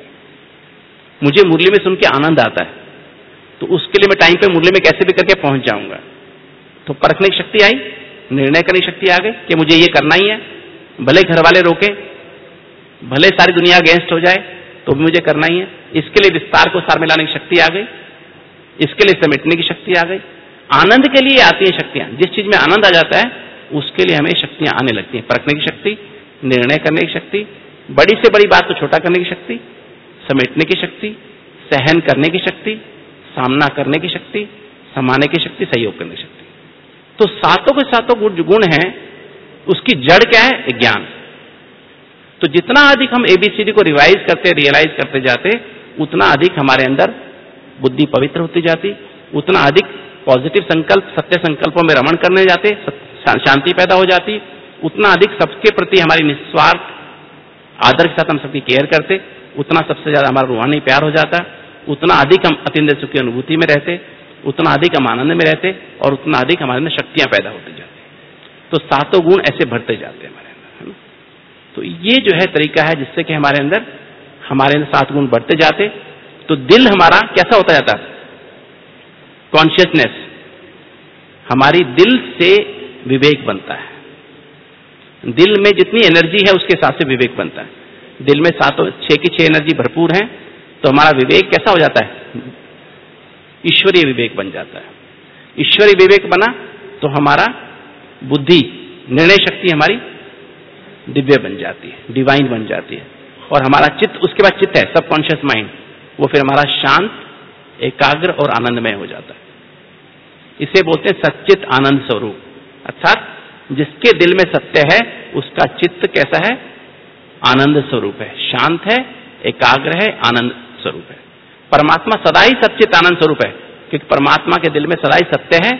S1: मुझे मुरली में सुन के आनंद आता है, तो उसके लिए मैं टाइम पे मुरली में कैसे भी करके पहुंच जाऊंगा। तो परखने की शक्ति आई, निर्णय करने की शक्ति आ गई कि मुझे ये करना ही है, भले घर वाले रोके, भले सारी दुनिया अगेंस्ट हो जाए, तो भी मुझे करना ही है। इसके लिए विस्तार को सार में लाने की शक्ति आ गई, इसके लिए समेटने की शक्ति आ गई। आनंद के लिए आती है शक्तियां, जिस चीज में आनंद आ जाता है उसके लिए हमें शक्तियां आने लगती हैं। परखने की शक्ति, निर्णय करने की शक्ति, बड़ी से बड़ी बात को छोटा करने की शक्ति, समेटने की शक्ति, सहन करने की शक्ति, सामना करने की शक्ति, समाने की शक्ति, सहयोग करने की शक्ति। तो सातों के सातों गुण गुण हैं, उसकी जड़ क्या है? ज्ञान। तो जितना अधिक हम एबीसीडी को रिवाइज करते, रियलाइज करते जाते, उतना अधिक हमारे अंदर बुद्धि पवित्र होती जाती, उतना अधिक पॉजिटिव संकल्प, सत्य संकल्पों में रमण करने जाते, शांति पैदा हो जाती, उतना अधिक सबके प्रति हमारी निस्वार्थ आदर के साथ हम सबकी केयर करते, उतना सबसे ज्यादा हमारा रूहानी प्यार हो जाता, उतना अधिक हम अतीन्द्रिय सुख की अनुभूति में रहते, उतना अधिक हम आनंद में रहते, और उतना अधिक हमारे अंदर शक्तियां पैदा होती जाती। तो सातों गुण ऐसे बढ़ते जाते हैं हमारे अंदर, है ना। तो ये जो है तरीका है जिससे कि हमारे अंदर हमारे अंदर सात गुण बढ़ते जाते। तो दिल हमारा कैसा होता जाता है? कॉन्शियसनेस, हमारी दिल से विवेक बनता है। दिल में जितनी एनर्जी है उसके हिसाब से विवेक बनता है। दिल में सातों छह की छह एनर्जी भरपूर है, तो हमारा विवेक कैसा हो जाता है? ईश्वरीय विवेक बन जाता है। ईश्वरीय विवेक बना तो हमारा बुद्धि, निर्णय शक्ति हमारी दिव्य बन जाती है, डिवाइन बन जाती है। और हमारा चित्त, उसके बाद चित्त है सबकॉन्शियस माइंड, वो फिर हमारा शांत, एकाग्र और आनंदमय हो जाता है। इसे बोलते हैं सच्चित आनंद स्वरूप। अर्थात जिसके दिल में सत्य है उसका चित्त कैसा है? आनंद स्वरूप है, शांत है, एकाग्र है, आनंद स्वरूप है। परमात्मा सदा ही सच्चित आनंद स्वरूप है, क्योंकि परमात्मा के दिल में सदा ही सत्य है,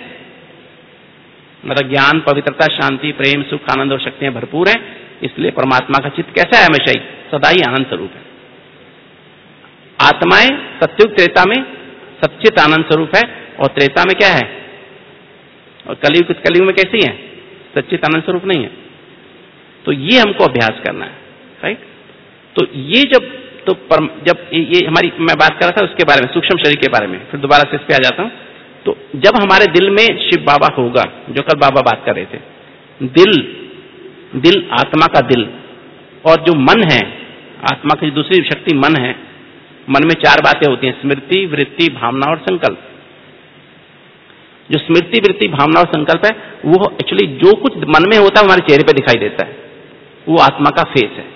S1: मतलब ज्ञान, पवित्रता, शांति, प्रेम, सुख, आनंद और शक्तियां भरपूर है। इसलिए परमात्मा का चित्त कैसा है? हमेशा ही सदा ही आनंद स्वरूप है। आत्माएं सत्युग त्रेता में सच्चित आनंद स्वरूप है, और त्रेता में क्या है? और कलयुग कलयुग में कैसी है? सच्चित आनंद स्वरूप नहीं है। तो ये हमको अभ्यास करना है, राइट। तो ये जब तो पर, जब ये हमारी मैं बात कर रहा था उसके बारे में, सूक्ष्म शरीर के बारे में, फिर दोबारा से इस पे आ जाता हूं। तो जब हमारे दिल में शिव बाबा होगा, जो कल बाबा बात कर रहे थे, दिल दिल आत्मा का दिल, और जो मन है, आत्मा की दूसरी शक्ति मन है। मन में चार बातें होती हैं, स्मृति, वृत्ति, भावना और संकल्प। जो स्मृति, वृत्ति, भावना और संकल्प है, वो एक्चुअली जो कुछ मन में होता है हमारे चेहरे पे दिखाई देता है, वो आत्मा का फेस है,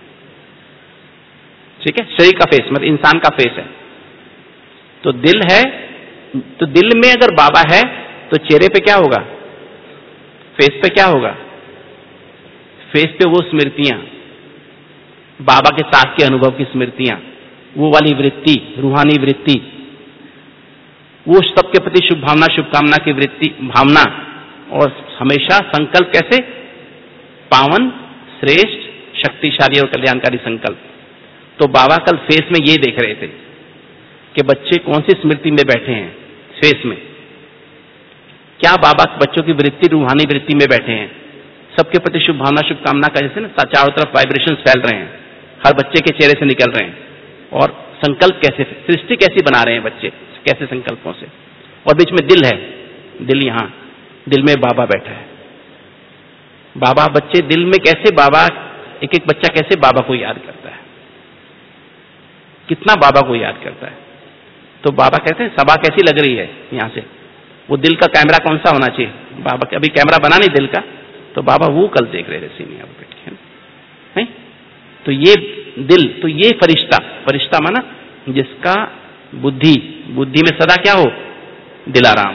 S1: ठीक है, शरीर का फेस, मतलब इंसान का फेस है। तो दिल है, तो दिल में अगर बाबा है तो चेहरे पे क्या होगा? फेस पे क्या होगा? फेस पे वो स्मृतियां, बाबा के साथ के अनुभव की स्मृतियां, वो वाली वृत्ति, रूहानी वृत्ति, वो सबके प्रति शुभ भावना, शुभकामना की वृत्ति, भावना, और हमेशा संकल्प कैसे? पावन, श्रेष्ठ, शक्तिशाली और कल्याणकारी संकल्प। तो बाबा कल फेस में ये देख रहे थे कि बच्चे कौन सी स्मृति में बैठे हैं। फेस में क्या बाबा बच्चों की वृत्ति, रूहानी वृत्ति में बैठे हैं? सबके प्रति शुभ भावना शुभकामना का जैसे ना चारों तरफ वाइब्रेशंस फैल रहे हैं, हर बच्चे के चेहरे से निकल रहे हैं, और संकल्प कैसे, सृष्टि कैसी बना रहे हैं बच्चे, कैसे संकल्पों से। और बीच में दिल है, दिल यहाँ, दिल में बाबा बैठा है। बाबा बच्चे दिल में कैसे, बाबा एक एक बच्चा कैसे बाबा को याद करता है, कितना बाबा को याद करता है। तो बाबा कहते हैं सभा कैसी लग रही है यहाँ से, वो दिल का कैमरा कौन सा होना चाहिए, बाबा अभी कैमरा बना नहीं दिल का, तो बाबा वो कल देख रहे थे सीनियर बैठ के, नहीं? तो ये दिल, तो ये फरिश्ता, फरिश्ता माना जिसका बुद्धि, बुद्धि में सदा क्या हो, दिलाराम,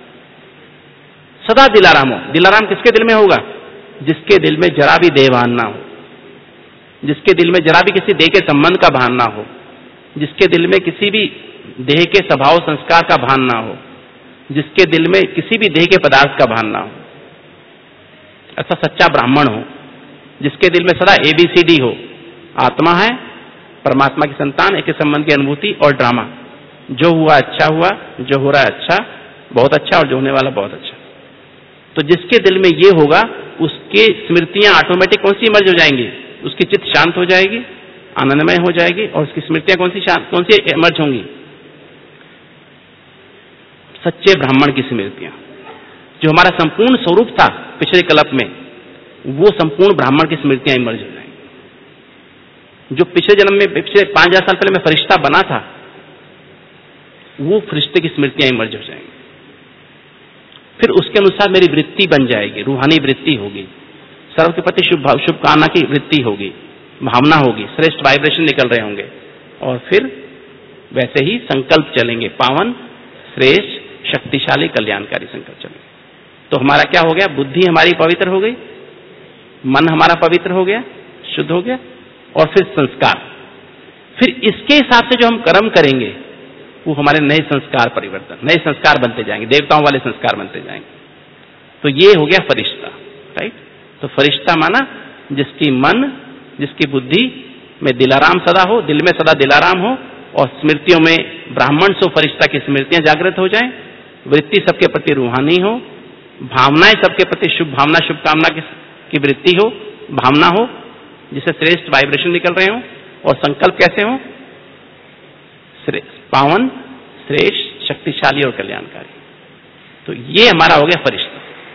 S1: सदा दिलाराम हो। दिलाराम किसके दिल में होगा, जिसके दिल में जरा भी देहभान ना हो, जिसके दिल में जरा भी किसी देह के संबंध का भान ना हो, जिसके दिल में किसी भी देह के स्वभाव संस्कार का भान ना हो, जिसके दिल में किसी भी देह के पदार्थ का भान ना हो, ऐसा सच्चा ब्राह्मण हो, जिसके दिल में सदा एबीसीडी हो, आत्मा है, परमात्मा की संतान, एक संबंध की अनुभूति और ड्रामा, जो हुआ अच्छा हुआ, जो हो रहा है अच्छा, बहुत अच्छा, और जो होने वाला बहुत अच्छा। तो जिसके दिल में ये होगा, उसके स्मृतियां ऑटोमेटिक कौन सी इमर्ज हो जाएंगी, उसकी चित्त शांत हो जाएगी, आनंदमय हो जाएगी, और उसकी स्मृतियां कौन सी शांत, कौन सी इमर्ज होंगी, सच्चे ब्राह्मण की स्मृतियां। जो हमारा संपूर्ण स्वरूप था पिछले कल्प में, वो संपूर्ण ब्राह्मण की स्मृतियां इमर्ज हो जाएंगी। जो पिछले जन्म में, पिछले पांच हजार साल पहले मैं फरिश्ता बना था, वो फरिश्ते की स्मृतियां इमर्ज हो जाएंगी। फिर उसके अनुसार मेरी वृत्ति बन जाएगी, रूहानी वृत्ति होगी, सर्व के प्रति शुभ शुभकामना की वृत्ति होगी, भावना होगी, श्रेष्ठ वाइब्रेशन निकल रहे होंगे, और फिर वैसे ही संकल्प चलेंगे, पावन, श्रेष्ठ, शक्तिशाली, कल्याणकारी संकल्प चलेंगे। तो हमारा क्या हो गया, बुद्धि हमारी पवित्र हो गई, मन हमारा पवित्र हो गया, शुद्ध हो गया, और फिर संस्कार, फिर इसके हिसाब से जो हम कर्म करेंगे वो हमारे नए संस्कार परिवर्तन, नए संस्कार बनते जाएंगे, देवताओं वाले संस्कार बनते जाएंगे। तो ये हो गया फरिश्ता, राइट। तो फरिश्ता माना जिसकी मन, जिसकी बुद्धि में दिलाराम सदा हो, दिल में सदा दिलाराम हो, और स्मृतियों में ब्राह्मण सो फरिश्ता की स्मृतियां जागृत हो जाएं, वृत्ति सबके प्रति रूहानी हो, भावनाएं सबके प्रति शुभ भावना शुभकामना की, की वृत्ति हो, भावना हो, जिसे श्रेष्ठ वाइब्रेशन निकल रहे हो, और संकल्प कैसे हो, पावन, श्रेष्ठ, शक्तिशाली और कल्याणकारी। तो ये हमारा हो गया फरिश्ता।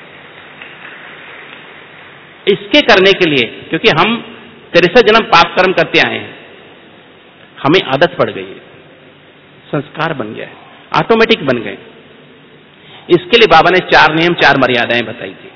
S1: इसके करने के लिए, क्योंकि हम तिरसठ जन्म पाप कर्म करते आए हैं, हमें आदत पड़ गई है, संस्कार बन गया है, ऑटोमेटिक बन गए। इसके लिए बाबा ने चार नियम, चार मर्यादाएं बताई थी।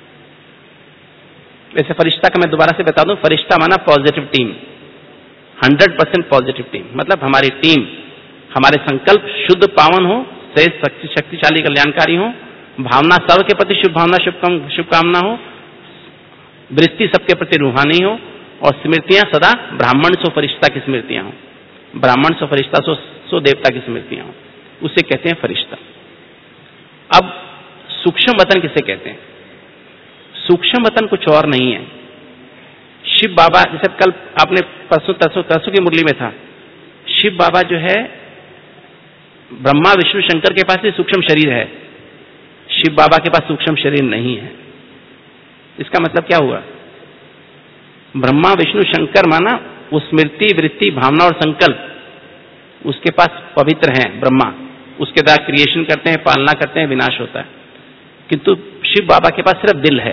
S1: वैसे फरिश्ता का मैं दोबारा से बता दूं, फरिश्ता माना positive team, hundred percent positive team, मतलब हमारी टीम, हमारे संकल्प शुद्ध पावन हो, श्रेष्ठ, शक्तिशाली, कल्याणकारी हो, भावना सर्व के प्रति शुभ भावना शुभकामना हो, वृत्ति सबके प्रति रूहानी हो, और स्मृतियां सदा ब्राह्मण सो फरिश्ता की स्मृतियां हो, ब्राह्मण सो फरिश्ता सो सो देवता की स्मृतियां हो, उसे कहते हैं फरिश्ता। अब सूक्ष्म वतन किसे कहते हैं? सूक्ष्म वतन कुछ और नहीं है। शिव बाबा, जैसे कल आपने परसों तरसों तरसों की मुरली में था, शिव बाबा जो है ब्रह्मा विष्णु शंकर के पास ही सूक्ष्म शरीर है, शिव बाबा के पास सूक्ष्म शरीर नहीं है। इसका मतलब क्या हुआ? ब्रह्मा विष्णु शंकर माना वो स्मृति वृत्ति भावना और संकल्प उसके पास पवित्र हैं, ब्रह्मा उसके द्वारा क्रिएशन करते हैं, पालना करते हैं, विनाश होता है, किंतु शिव बाबा के पास सिर्फ दिल है।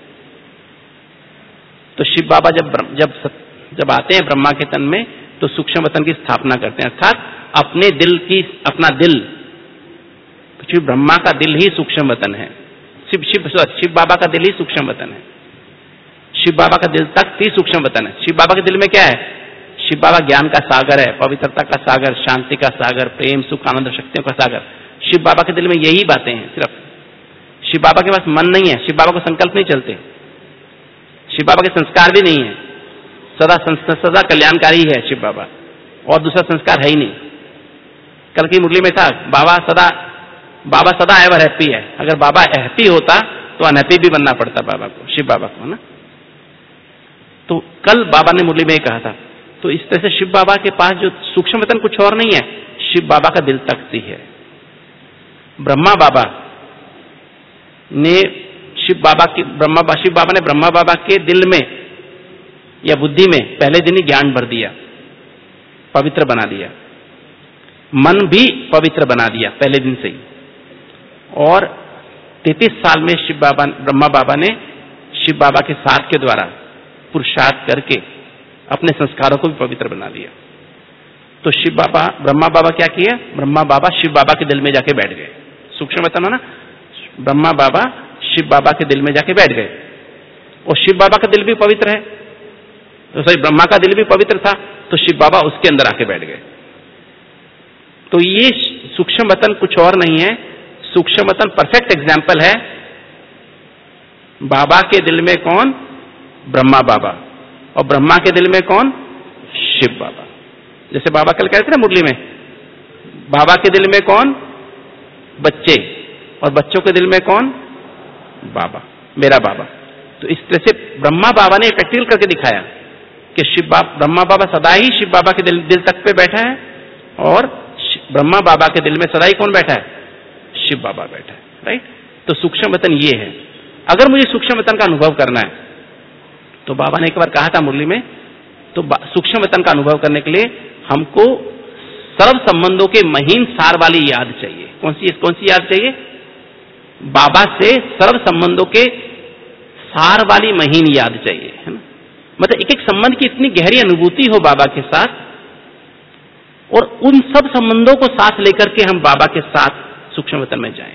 S1: तो शिव बाबा जब जब जब आते हैं ब्रह्मा के तन में, तो सूक्ष्म वतन की स्थापना करते हैं, अर्थात अपने दिल की, अपना दिल, क्योंकि ब्रह्मा का दिल ही सूक्ष्म वतन है, शिव शिव शिव बाबा का दिल ही सूक्ष्म वतन है, शिव बाबा का दिल तक ही सूक्ष्म वतन है। शिव बाबा के दिल में क्या है? शिव बाबा ज्ञान का सागर है, पवित्रता का सागर, शांति का सागर, प्रेम सुख आनंद शक्तियों का सागर। शिव बाबा के दिल में यही बातें हैं सिर्फ। शिव बाबा के पास मन नहीं है, शिव बाबा को संकल्प नहीं चलते, शिव बाबा के संस्कार भी नहीं है, सदा सदा कल्याणकारी है शिव बाबा, और दूसरा संस्कार है ही नहीं। कल की मुरली में था, बाबा सदा बाबा सदा एवर हैप्पी है। अगर बाबा हैप्पी होता तो अनहैप्पी भी बनना पड़ता बाबा को, शिव बाबा को, ना। तो कल बाबा ने मुरली में कहा था। तो इस तरह से शिव बाबा के पास जो सूक्ष्म वतन कुछ और नहीं है, शिव बाबा का दिल तख्त ही है। ब्रह्मा बाबा ने शिव बाबा की ब्रह्मा शिव बाबा ने ब्रह्मा बाबा के दिल में या बुद्धि में पहले दिन ही ज्ञान भर दिया, पवित्र बना दिया, मन भी पवित्र बना दिया पहले दिन से ही। और तैतीस साल में शिव बाबा ब्रह्मा बाबा ने शिव बाबा के साथ के द्वारा पुरुषार्थ करके अपने संस्कारों को भी पवित्र बना दिया। तो शिव बाबा ब्रह्मा बाबा क्या किया, ब्रह्मा बाबा शिव बाबा के दिल में जाके बैठ गए। सूक्ष्म बताना ना, ब्रह्मा बाबा शिव बाबा के दिल में जाके बैठ गए, और शिव बाबा का दिल भी पवित्र है, तो सही ब्रह्मा का दिल भी पवित्र था, तो शिव बाबा उसके अंदर आके बैठ गए। तो ये सूक्ष्म वतन कुछ और नहीं है, सूक्ष्म वतन परफेक्ट एग्जाम्पल है। बाबा के दिल में कौन, ब्रह्मा बाबा, और ब्रह्मा के दिल में कौन, शिव बाबा। जैसे बाबा कल कहते थे ना मुरली में, बाबा के दिल में कौन, बच्चे, और बच्चों के दिल में कौन, बाबा, मेरा बाबा। तो इस तरह से ब्रह्मा बाबा ने प्रैक्टिकल करके दिखाया कि शिव बाबा ब्रह्मा बाबा सदा ही शिव बाबा के दिल दिल तक पे बैठा है, और ब्रह्मा बाबा के दिल में सदा ही कौन बैठा है, शिव बाबा बैठा है। राइट। तो सूक्ष्म वतन ये है। अगर मुझे सूक्ष्म वतन का अनुभव करना है, तो बाबा ने एक बार कहा था मुरली में, तो सूक्ष्म वतन का अनुभव करने के लिए हमको सर्व संबंधों के महीन सार वाली याद चाहिए। कौन सी कौन सी याद चाहिए, बाबा से सर्व संबंधों के सार वाली महीन याद चाहिए, है ना। मतलब एक एक संबंध की इतनी गहरी अनुभूति हो बाबा के साथ, और उन सब संबंधों को साथ लेकर के हम बाबा के साथ सूक्ष्म वतन में जाएं।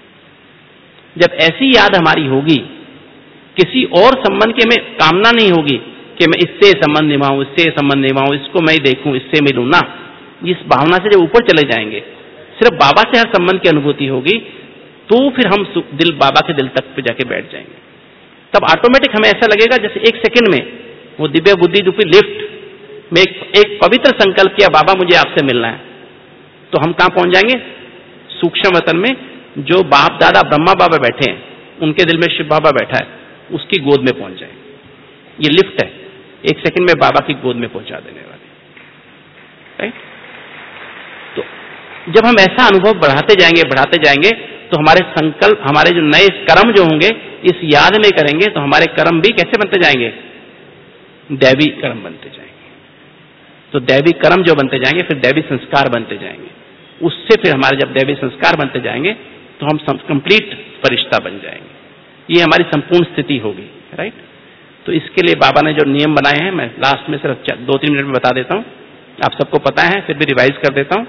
S1: जब ऐसी याद हमारी होगी, किसी और संबंध की हमें कामना नहीं होगी कि मैं इससे संबंध निभाऊं, इससे संबंध निभाऊं, इसको मैं देखूं, इससे मिलूं ना। इस भावना से जब ऊपर चले जाएंगे, सिर्फ बाबा से हर संबंध की अनुभूति होगी, तो फिर हम दिल बाबा के दिल तक पे जाके बैठ जाएंगे। तब ऑटोमेटिक हमें ऐसा लगेगा जैसे एक सेकंड में वो दिव्य बुद्धि रूपी लिफ्ट में एक, एक पवित्र संकल्प किया, बाबा मुझे आपसे मिलना है, तो हम कहां पहुंच जाएंगे, सूक्ष्म वतन में। जो बाप दादा ब्रह्मा बाबा बैठे हैं, उनके दिल में शिव बाबा बैठा है, उसकी गोद में पहुंच जाएंगे। ये लिफ्ट है, एक सेकंड में बाबा की गोद में पहुंचा देने वाले। राइट। तो जब हम ऐसा अनुभव बढ़ाते जाएंगे बढ़ाते जाएंगे तो हमारे संकल्प, हमारे जो नए कर्म जो होंगे इस याद में करेंगे, तो हमारे कर्म भी कैसे बनते जाएंगे, दैवी कर्म बनते जाएंगे। तो दैवी कर्म जो बनते जाएंगे, फिर दैवी संस्कार बनते जाएंगे। उससे फिर हमारे जब दैवी संस्कार बनते जाएंगे तो हम कंप्लीट फरिश्ता बन जाएंगे। ये हमारी संपूर्ण स्थिति होगी। राइट। तो इसके लिए बाबा ने जो नियम बनाए हैं, मैं लास्ट में सिर्फ दो तीन मिनट में बता देता हूं, आप सबको पता है, फिर भी रिवाइज कर देता हूं।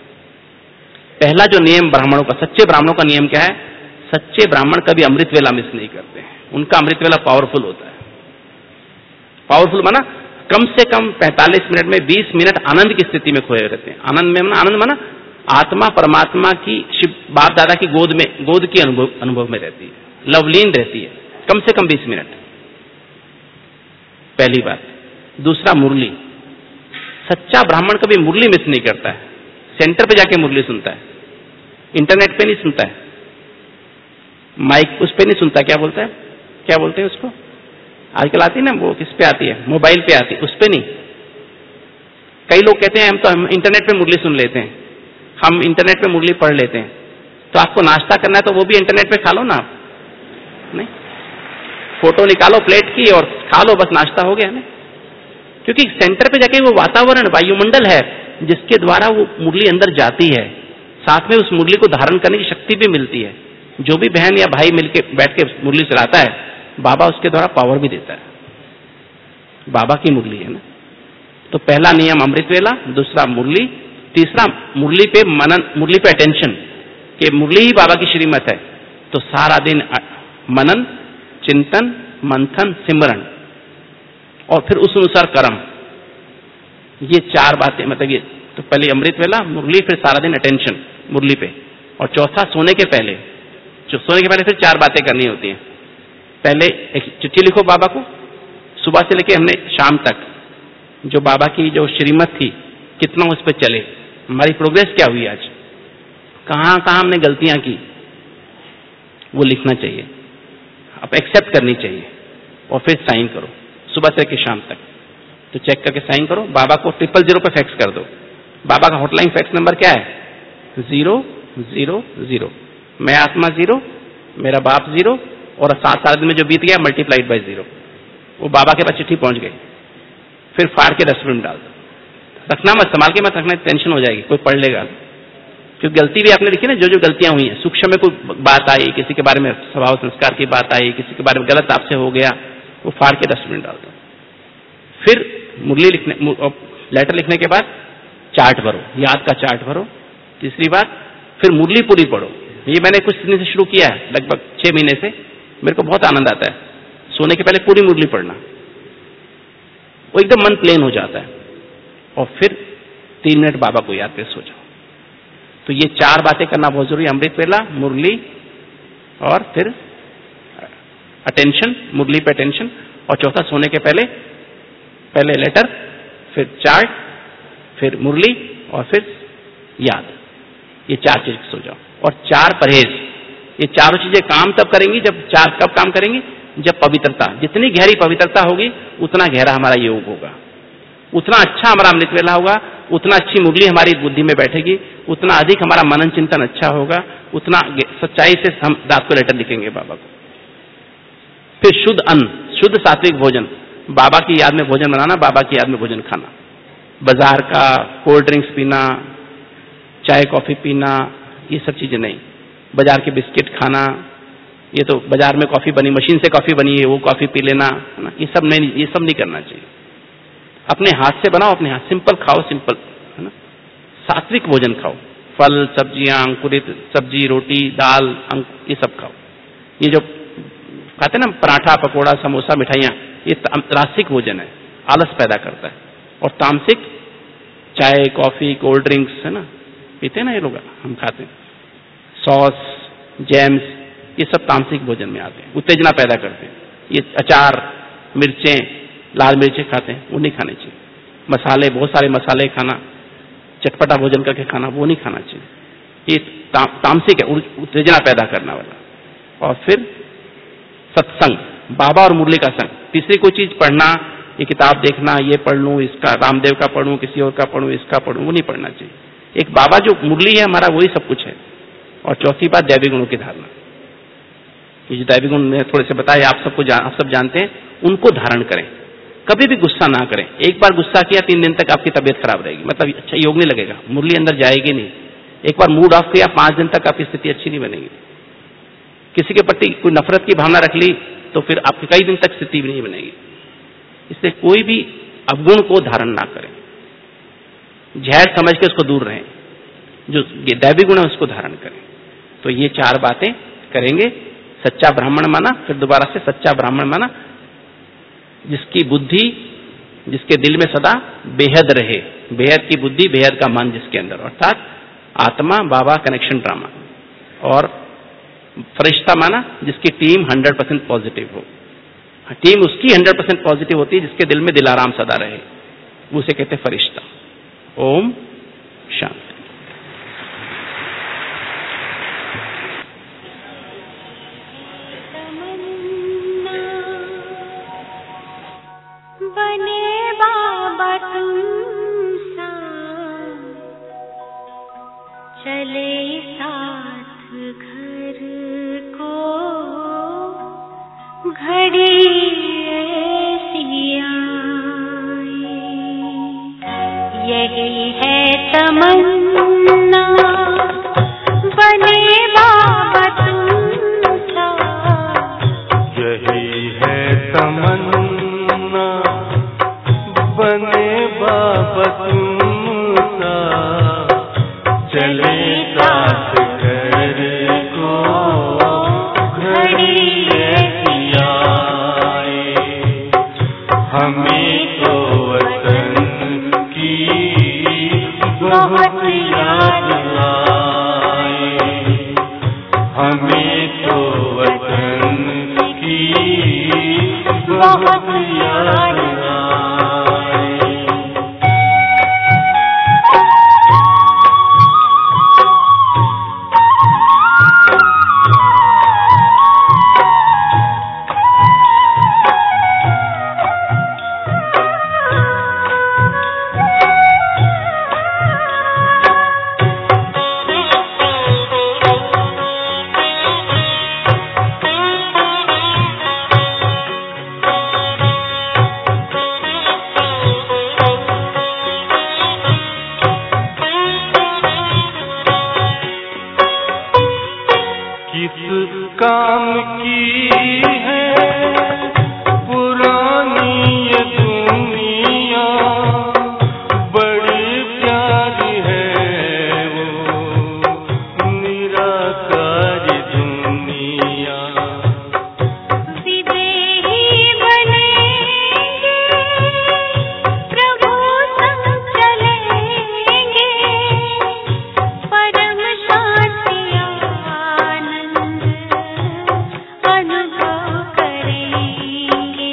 S1: पहला जो नियम ब्राह्मणों का, सच्चे ब्राह्मणों का नियम क्या है, सच्चे ब्राह्मण कभी अमृत वेला मिस नहीं करते हैं। उनका अमृत वेला पावरफुल होता है। पावरफुल माना कम से कम पैंतालीस मिनट में बीस मिनट आनंद की स्थिति में खोए रहते हैं। आनंद में माना, आनंद माना आत्मा परमात्मा की शिव बाप दादा की गोद में, गोद की अनुभव अनुभव में रहती है, लवलीन रहती है, कम से कम बीस मिनट। पहली बात। दूसरा, मुरली। सच्चा ब्राह्मण कभी मुरली मिस नहीं करता है, सेंटर पे जाके मुरली सुनता है, इंटरनेट पे नहीं सुनता है, माइक उस पे नहीं सुनता, क्या बोलता है, क्या बोलते हैं उसको, आजकल आती है ना वो, किस पे आती है, मोबाइल पे आती है, उस पे नहीं। कई लोग कहते हैं हम तो हम इंटरनेट पे मुरली सुन लेते हैं, हम इंटरनेट पे मुरली पढ़ लेते हैं। तो आपको नाश्ता करना है तो वो भी इंटरनेट पे खा लो ना आप, नहीं, फोटो निकालो प्लेट की और खा लो, बस नाश्ता हो गया ना। क्योंकि सेंटर पे जाके वो वातावरण, वायुमंडल है जिसके द्वारा वो मुरली अंदर जाती है, साथ में उस मुरली को धारण करने की शक्ति भी मिलती है। जो भी बहन या भाई मिलके बैठ के मुरली चलाता है, बाबा उसके द्वारा पावर भी देता है। बाबा की मुरली है ना। तो पहला नियम अमृत वेला, दूसरा मुरली, तीसरा मुरली पे मनन, मुरली पे अटेंशन, कि मुरली ही बाबा की श्रीमत है। तो सारा दिन मनन, चिंतन, मंथन, सिमरन, और फिर उस अनुसार कर्म। ये चार बातें, मतलब ये तो पहले अमृत वेला, मुरली, फिर सारा दिन अटेंशन मुरली पे, और चौथा सोने के पहले, जो सोने के पहले फिर चार बातें करनी होती हैं। पहले एक चिट्ठी लिखो बाबा को, सुबह से लेके हमने शाम तक जो बाबा की जो श्रीमत थी कितना उस पर चले, हमारी प्रोग्रेस क्या हुई, आज कहाँ कहाँ हमने गलतियां की, वो लिखना चाहिए, आप एक्सेप्ट करनी चाहिए, और फिर साइन करो सुबह से लेकर शाम तक। तो चेक करके साइन करो, बाबा को ट्रिपल जीरो पे फैक्स कर दो। बाबा का हॉटलाइन फैक्स नंबर क्या है, जीरो जीरो जीरो। मैं आत्मा जीरो, मेरा बाप जीरो, और सात सात दिन में जो बीत गया मल्टीप्लाइड बाई जीरो। वो बाबा के पास चिट्ठी पहुंच गई, फिर फाड़ के डस्टबिन में डाल दो। रखना मत, संभाल के मत रखना, टेंशन हो जाएगी, कोई पढ़ लेगा। क्योंकि गलती भी आपने लिखी ना, जो जो गलतियां हुई हैं, सूक्ष्म में कोई बात आई, किसी के बारे में स्वभाव संस्कार की बात आई, किसी के बारे में गलत आपसे हो गया, वो फाड़ के डस्टबिन डाल दो। फिर मुरली लिखने, लेटर लिखने के बाद चार्ट भरो, याद का चार्ट भरो। तीसरी बात, फिर मुरली पूरी पढ़ो। ये मैंने कुछ दिन से शुरू किया है, लगभग छह महीने से, मेरे को बहुत आनंद आता है। सोने के पहले पूरी मुरली पढ़ना, वो एकदम मन प्लेन हो जाता है। और फिर तीन मिनट बाबा को याद करके सो जाओ। तो ये चार बातें करना बहुत जरूरी है, अमृत वेला, मुरली, और फिर अटेंशन, मुरली पे अटेंशन, और चौथा सोने के पहले पहले लेटर, फिर चार्ट, फिर मुरली, और फिर याद। ये चार चीज सो जाओ। और चार परहेज, ये चारों चीजें काम तब करेंगी जब, चार कब काम करेंगी? जब पवित्रता, जितनी गहरी पवित्रता होगी उतना गहरा हमारा योग होगा, उतना अच्छा हमारा अमृत वेला होगा, उतना अच्छी मुरली हमारी बुद्धि में बैठेगी, उतना अधिक हमारा मनन चिंतन अच्छा होगा, उतना सच्चाई से हम रात को लेटर लिखेंगे बाबा को। फिर शुद्ध अन्न, शुद्ध सात्विक भोजन, बाबा की याद में भोजन बनाना, बाबा की याद में भोजन खाना। बाजार का कोल्ड ड्रिंक्स पीना, चाय कॉफी पीना, ये सब चीजें नहीं। बाजार के बिस्किट खाना, ये तो बाजार में कॉफी बनी, मशीन से कॉफी बनी है, वो कॉफी पी लेना, है ना, ये सब नहीं, ये सब नहीं करना चाहिए। अपने हाथ से बनाओ, अपने हाथ, सिंपल खाओ, सिंपल, है ना, सात्विक भोजन खाओ, फल सब्जियां, अंकुरित सब्जी, रोटी, दाल, ये सब खाओ। ये जो खाते ना पराठा, पकोड़ा, समोसा, मिठाइयाँ, ये रासिक भोजन है, आलस पैदा करता है। और तामसिक चाय कॉफी कोल्ड ड्रिंक्स, है ना, पीते हैं ना ये लोग, हम खाते हैं, सॉस, जैम्स, ये सब तामसिक भोजन में आते हैं, उत्तेजना पैदा करते हैं। ये अचार, मिर्चें, लाल मिर्चें खाते हैं, वो नहीं खाने चाहिए। मसाले, बहुत सारे मसाले खाना, चटपटा भोजन करके खाना, वो नहीं खाना चाहिए। ये ता, तामसिक है, उत्तेजना पैदा करने वाला। और फिर सत्संग, बाबा और मुरली का संग। तीसरी कोई चीज पढ़ना, ये किताब देखना, ये पढ़ लूं, इसका रामदेव का पढ़ूं, किसी और का पढ़ूं, इसका पढ़ूं, वो नहीं पढ़ना चाहिए। एक बाबा जो मुरली है हमारा, वही सब कुछ है। और चौथी बात, दैवी गुणों की धारणा। ये जो दैवी गुण मैं थोड़े से बताए, आप सबको जान, आप सब जानते हैं, उनको धारण करें। कभी भी गुस्सा ना करें। एक बार गुस्सा किया, तीन दिन तक आपकी तबीयत खराब रहेगी, मतलब अच्छा योग नहीं लगेगा, मुरली अंदर जाएगी नहीं। एक बार मूड ऑफ किया, पांच दिन तक आपकी स्थिति अच्छी नहीं बनेगी। किसी के प्रति कोई नफरत की भावना रख ली, तो फिर आपकी कई दिन तक स्थिति भी नहीं बनेगी। इसलिए कोई भी अवगुण को धारण ना करें, जहर समझ के उसको दूर रहें। जो ये दैवी गुण है उसको धारण करें। तो ये चार बातें करेंगे। सच्चा ब्राह्मण माना, फिर दोबारा से सच्चा ब्राह्मण माना, जिसकी बुद्धि, जिसके दिल में सदा बेहद रहे, बेहद की बुद्धि, बेहद का मन जिसके अंदर, अर्थात आत्मा बाबा कनेक्शन ड्रामा। और फरिश्ता माना, जिसकी टीम हंड्रेड परसेंट पॉजिटिव हो। टीम उसकी हंड्रेड परसेंट पॉजिटिव होती है जिसके दिल में दिलाराम सदा रहे, उसे कहते फरिश्ता। ओम शांति।
S2: बने बाबा तुम चले साथ घर को, घड़ी ऐसी आई, यही है तमन्ना, बने बाबा तुम सा,
S3: यही है तमन्ना, बने बाबा तुम सा, चले साथ घर को, घड़ी ऐसी आए, हमें तो वतन की बहुत याद आए, हमें तो वतन की बहुत याद आए। किस काम की है पुरानी ये दुनिया, बड़ी प्यारी है वो निराकारी दुनिया।
S2: विदेही बनेंगे प्रभु संग चलेंगे, परम शांति आनंद अनुभव करेंगे।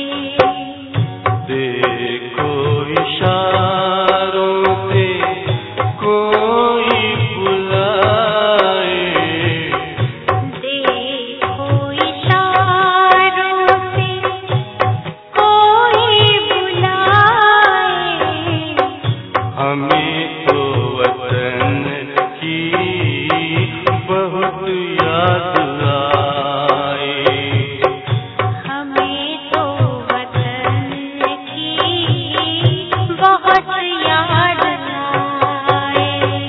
S3: देखो इशारों से कोई बुलाए,
S2: देखो इशारों से कोई बुलाए,
S3: हमें तो वतन की बहुत याद आए।
S2: हमें तो वतन की बहुत याद आए।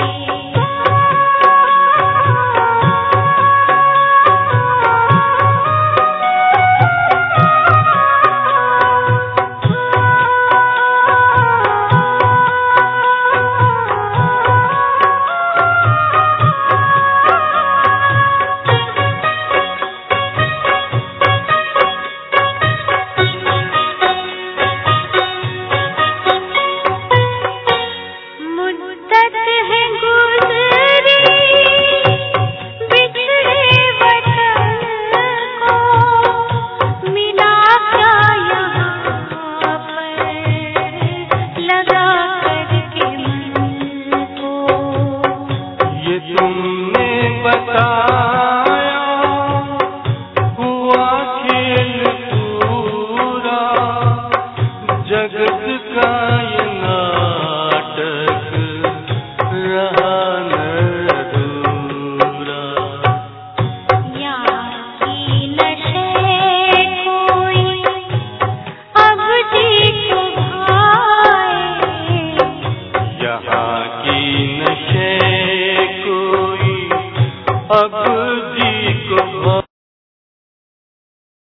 S2: मुद्दत है गुज़री बिछड़े वतन को, मिला क्या यहाँ पर लगा करके मन को।
S3: ये तुमने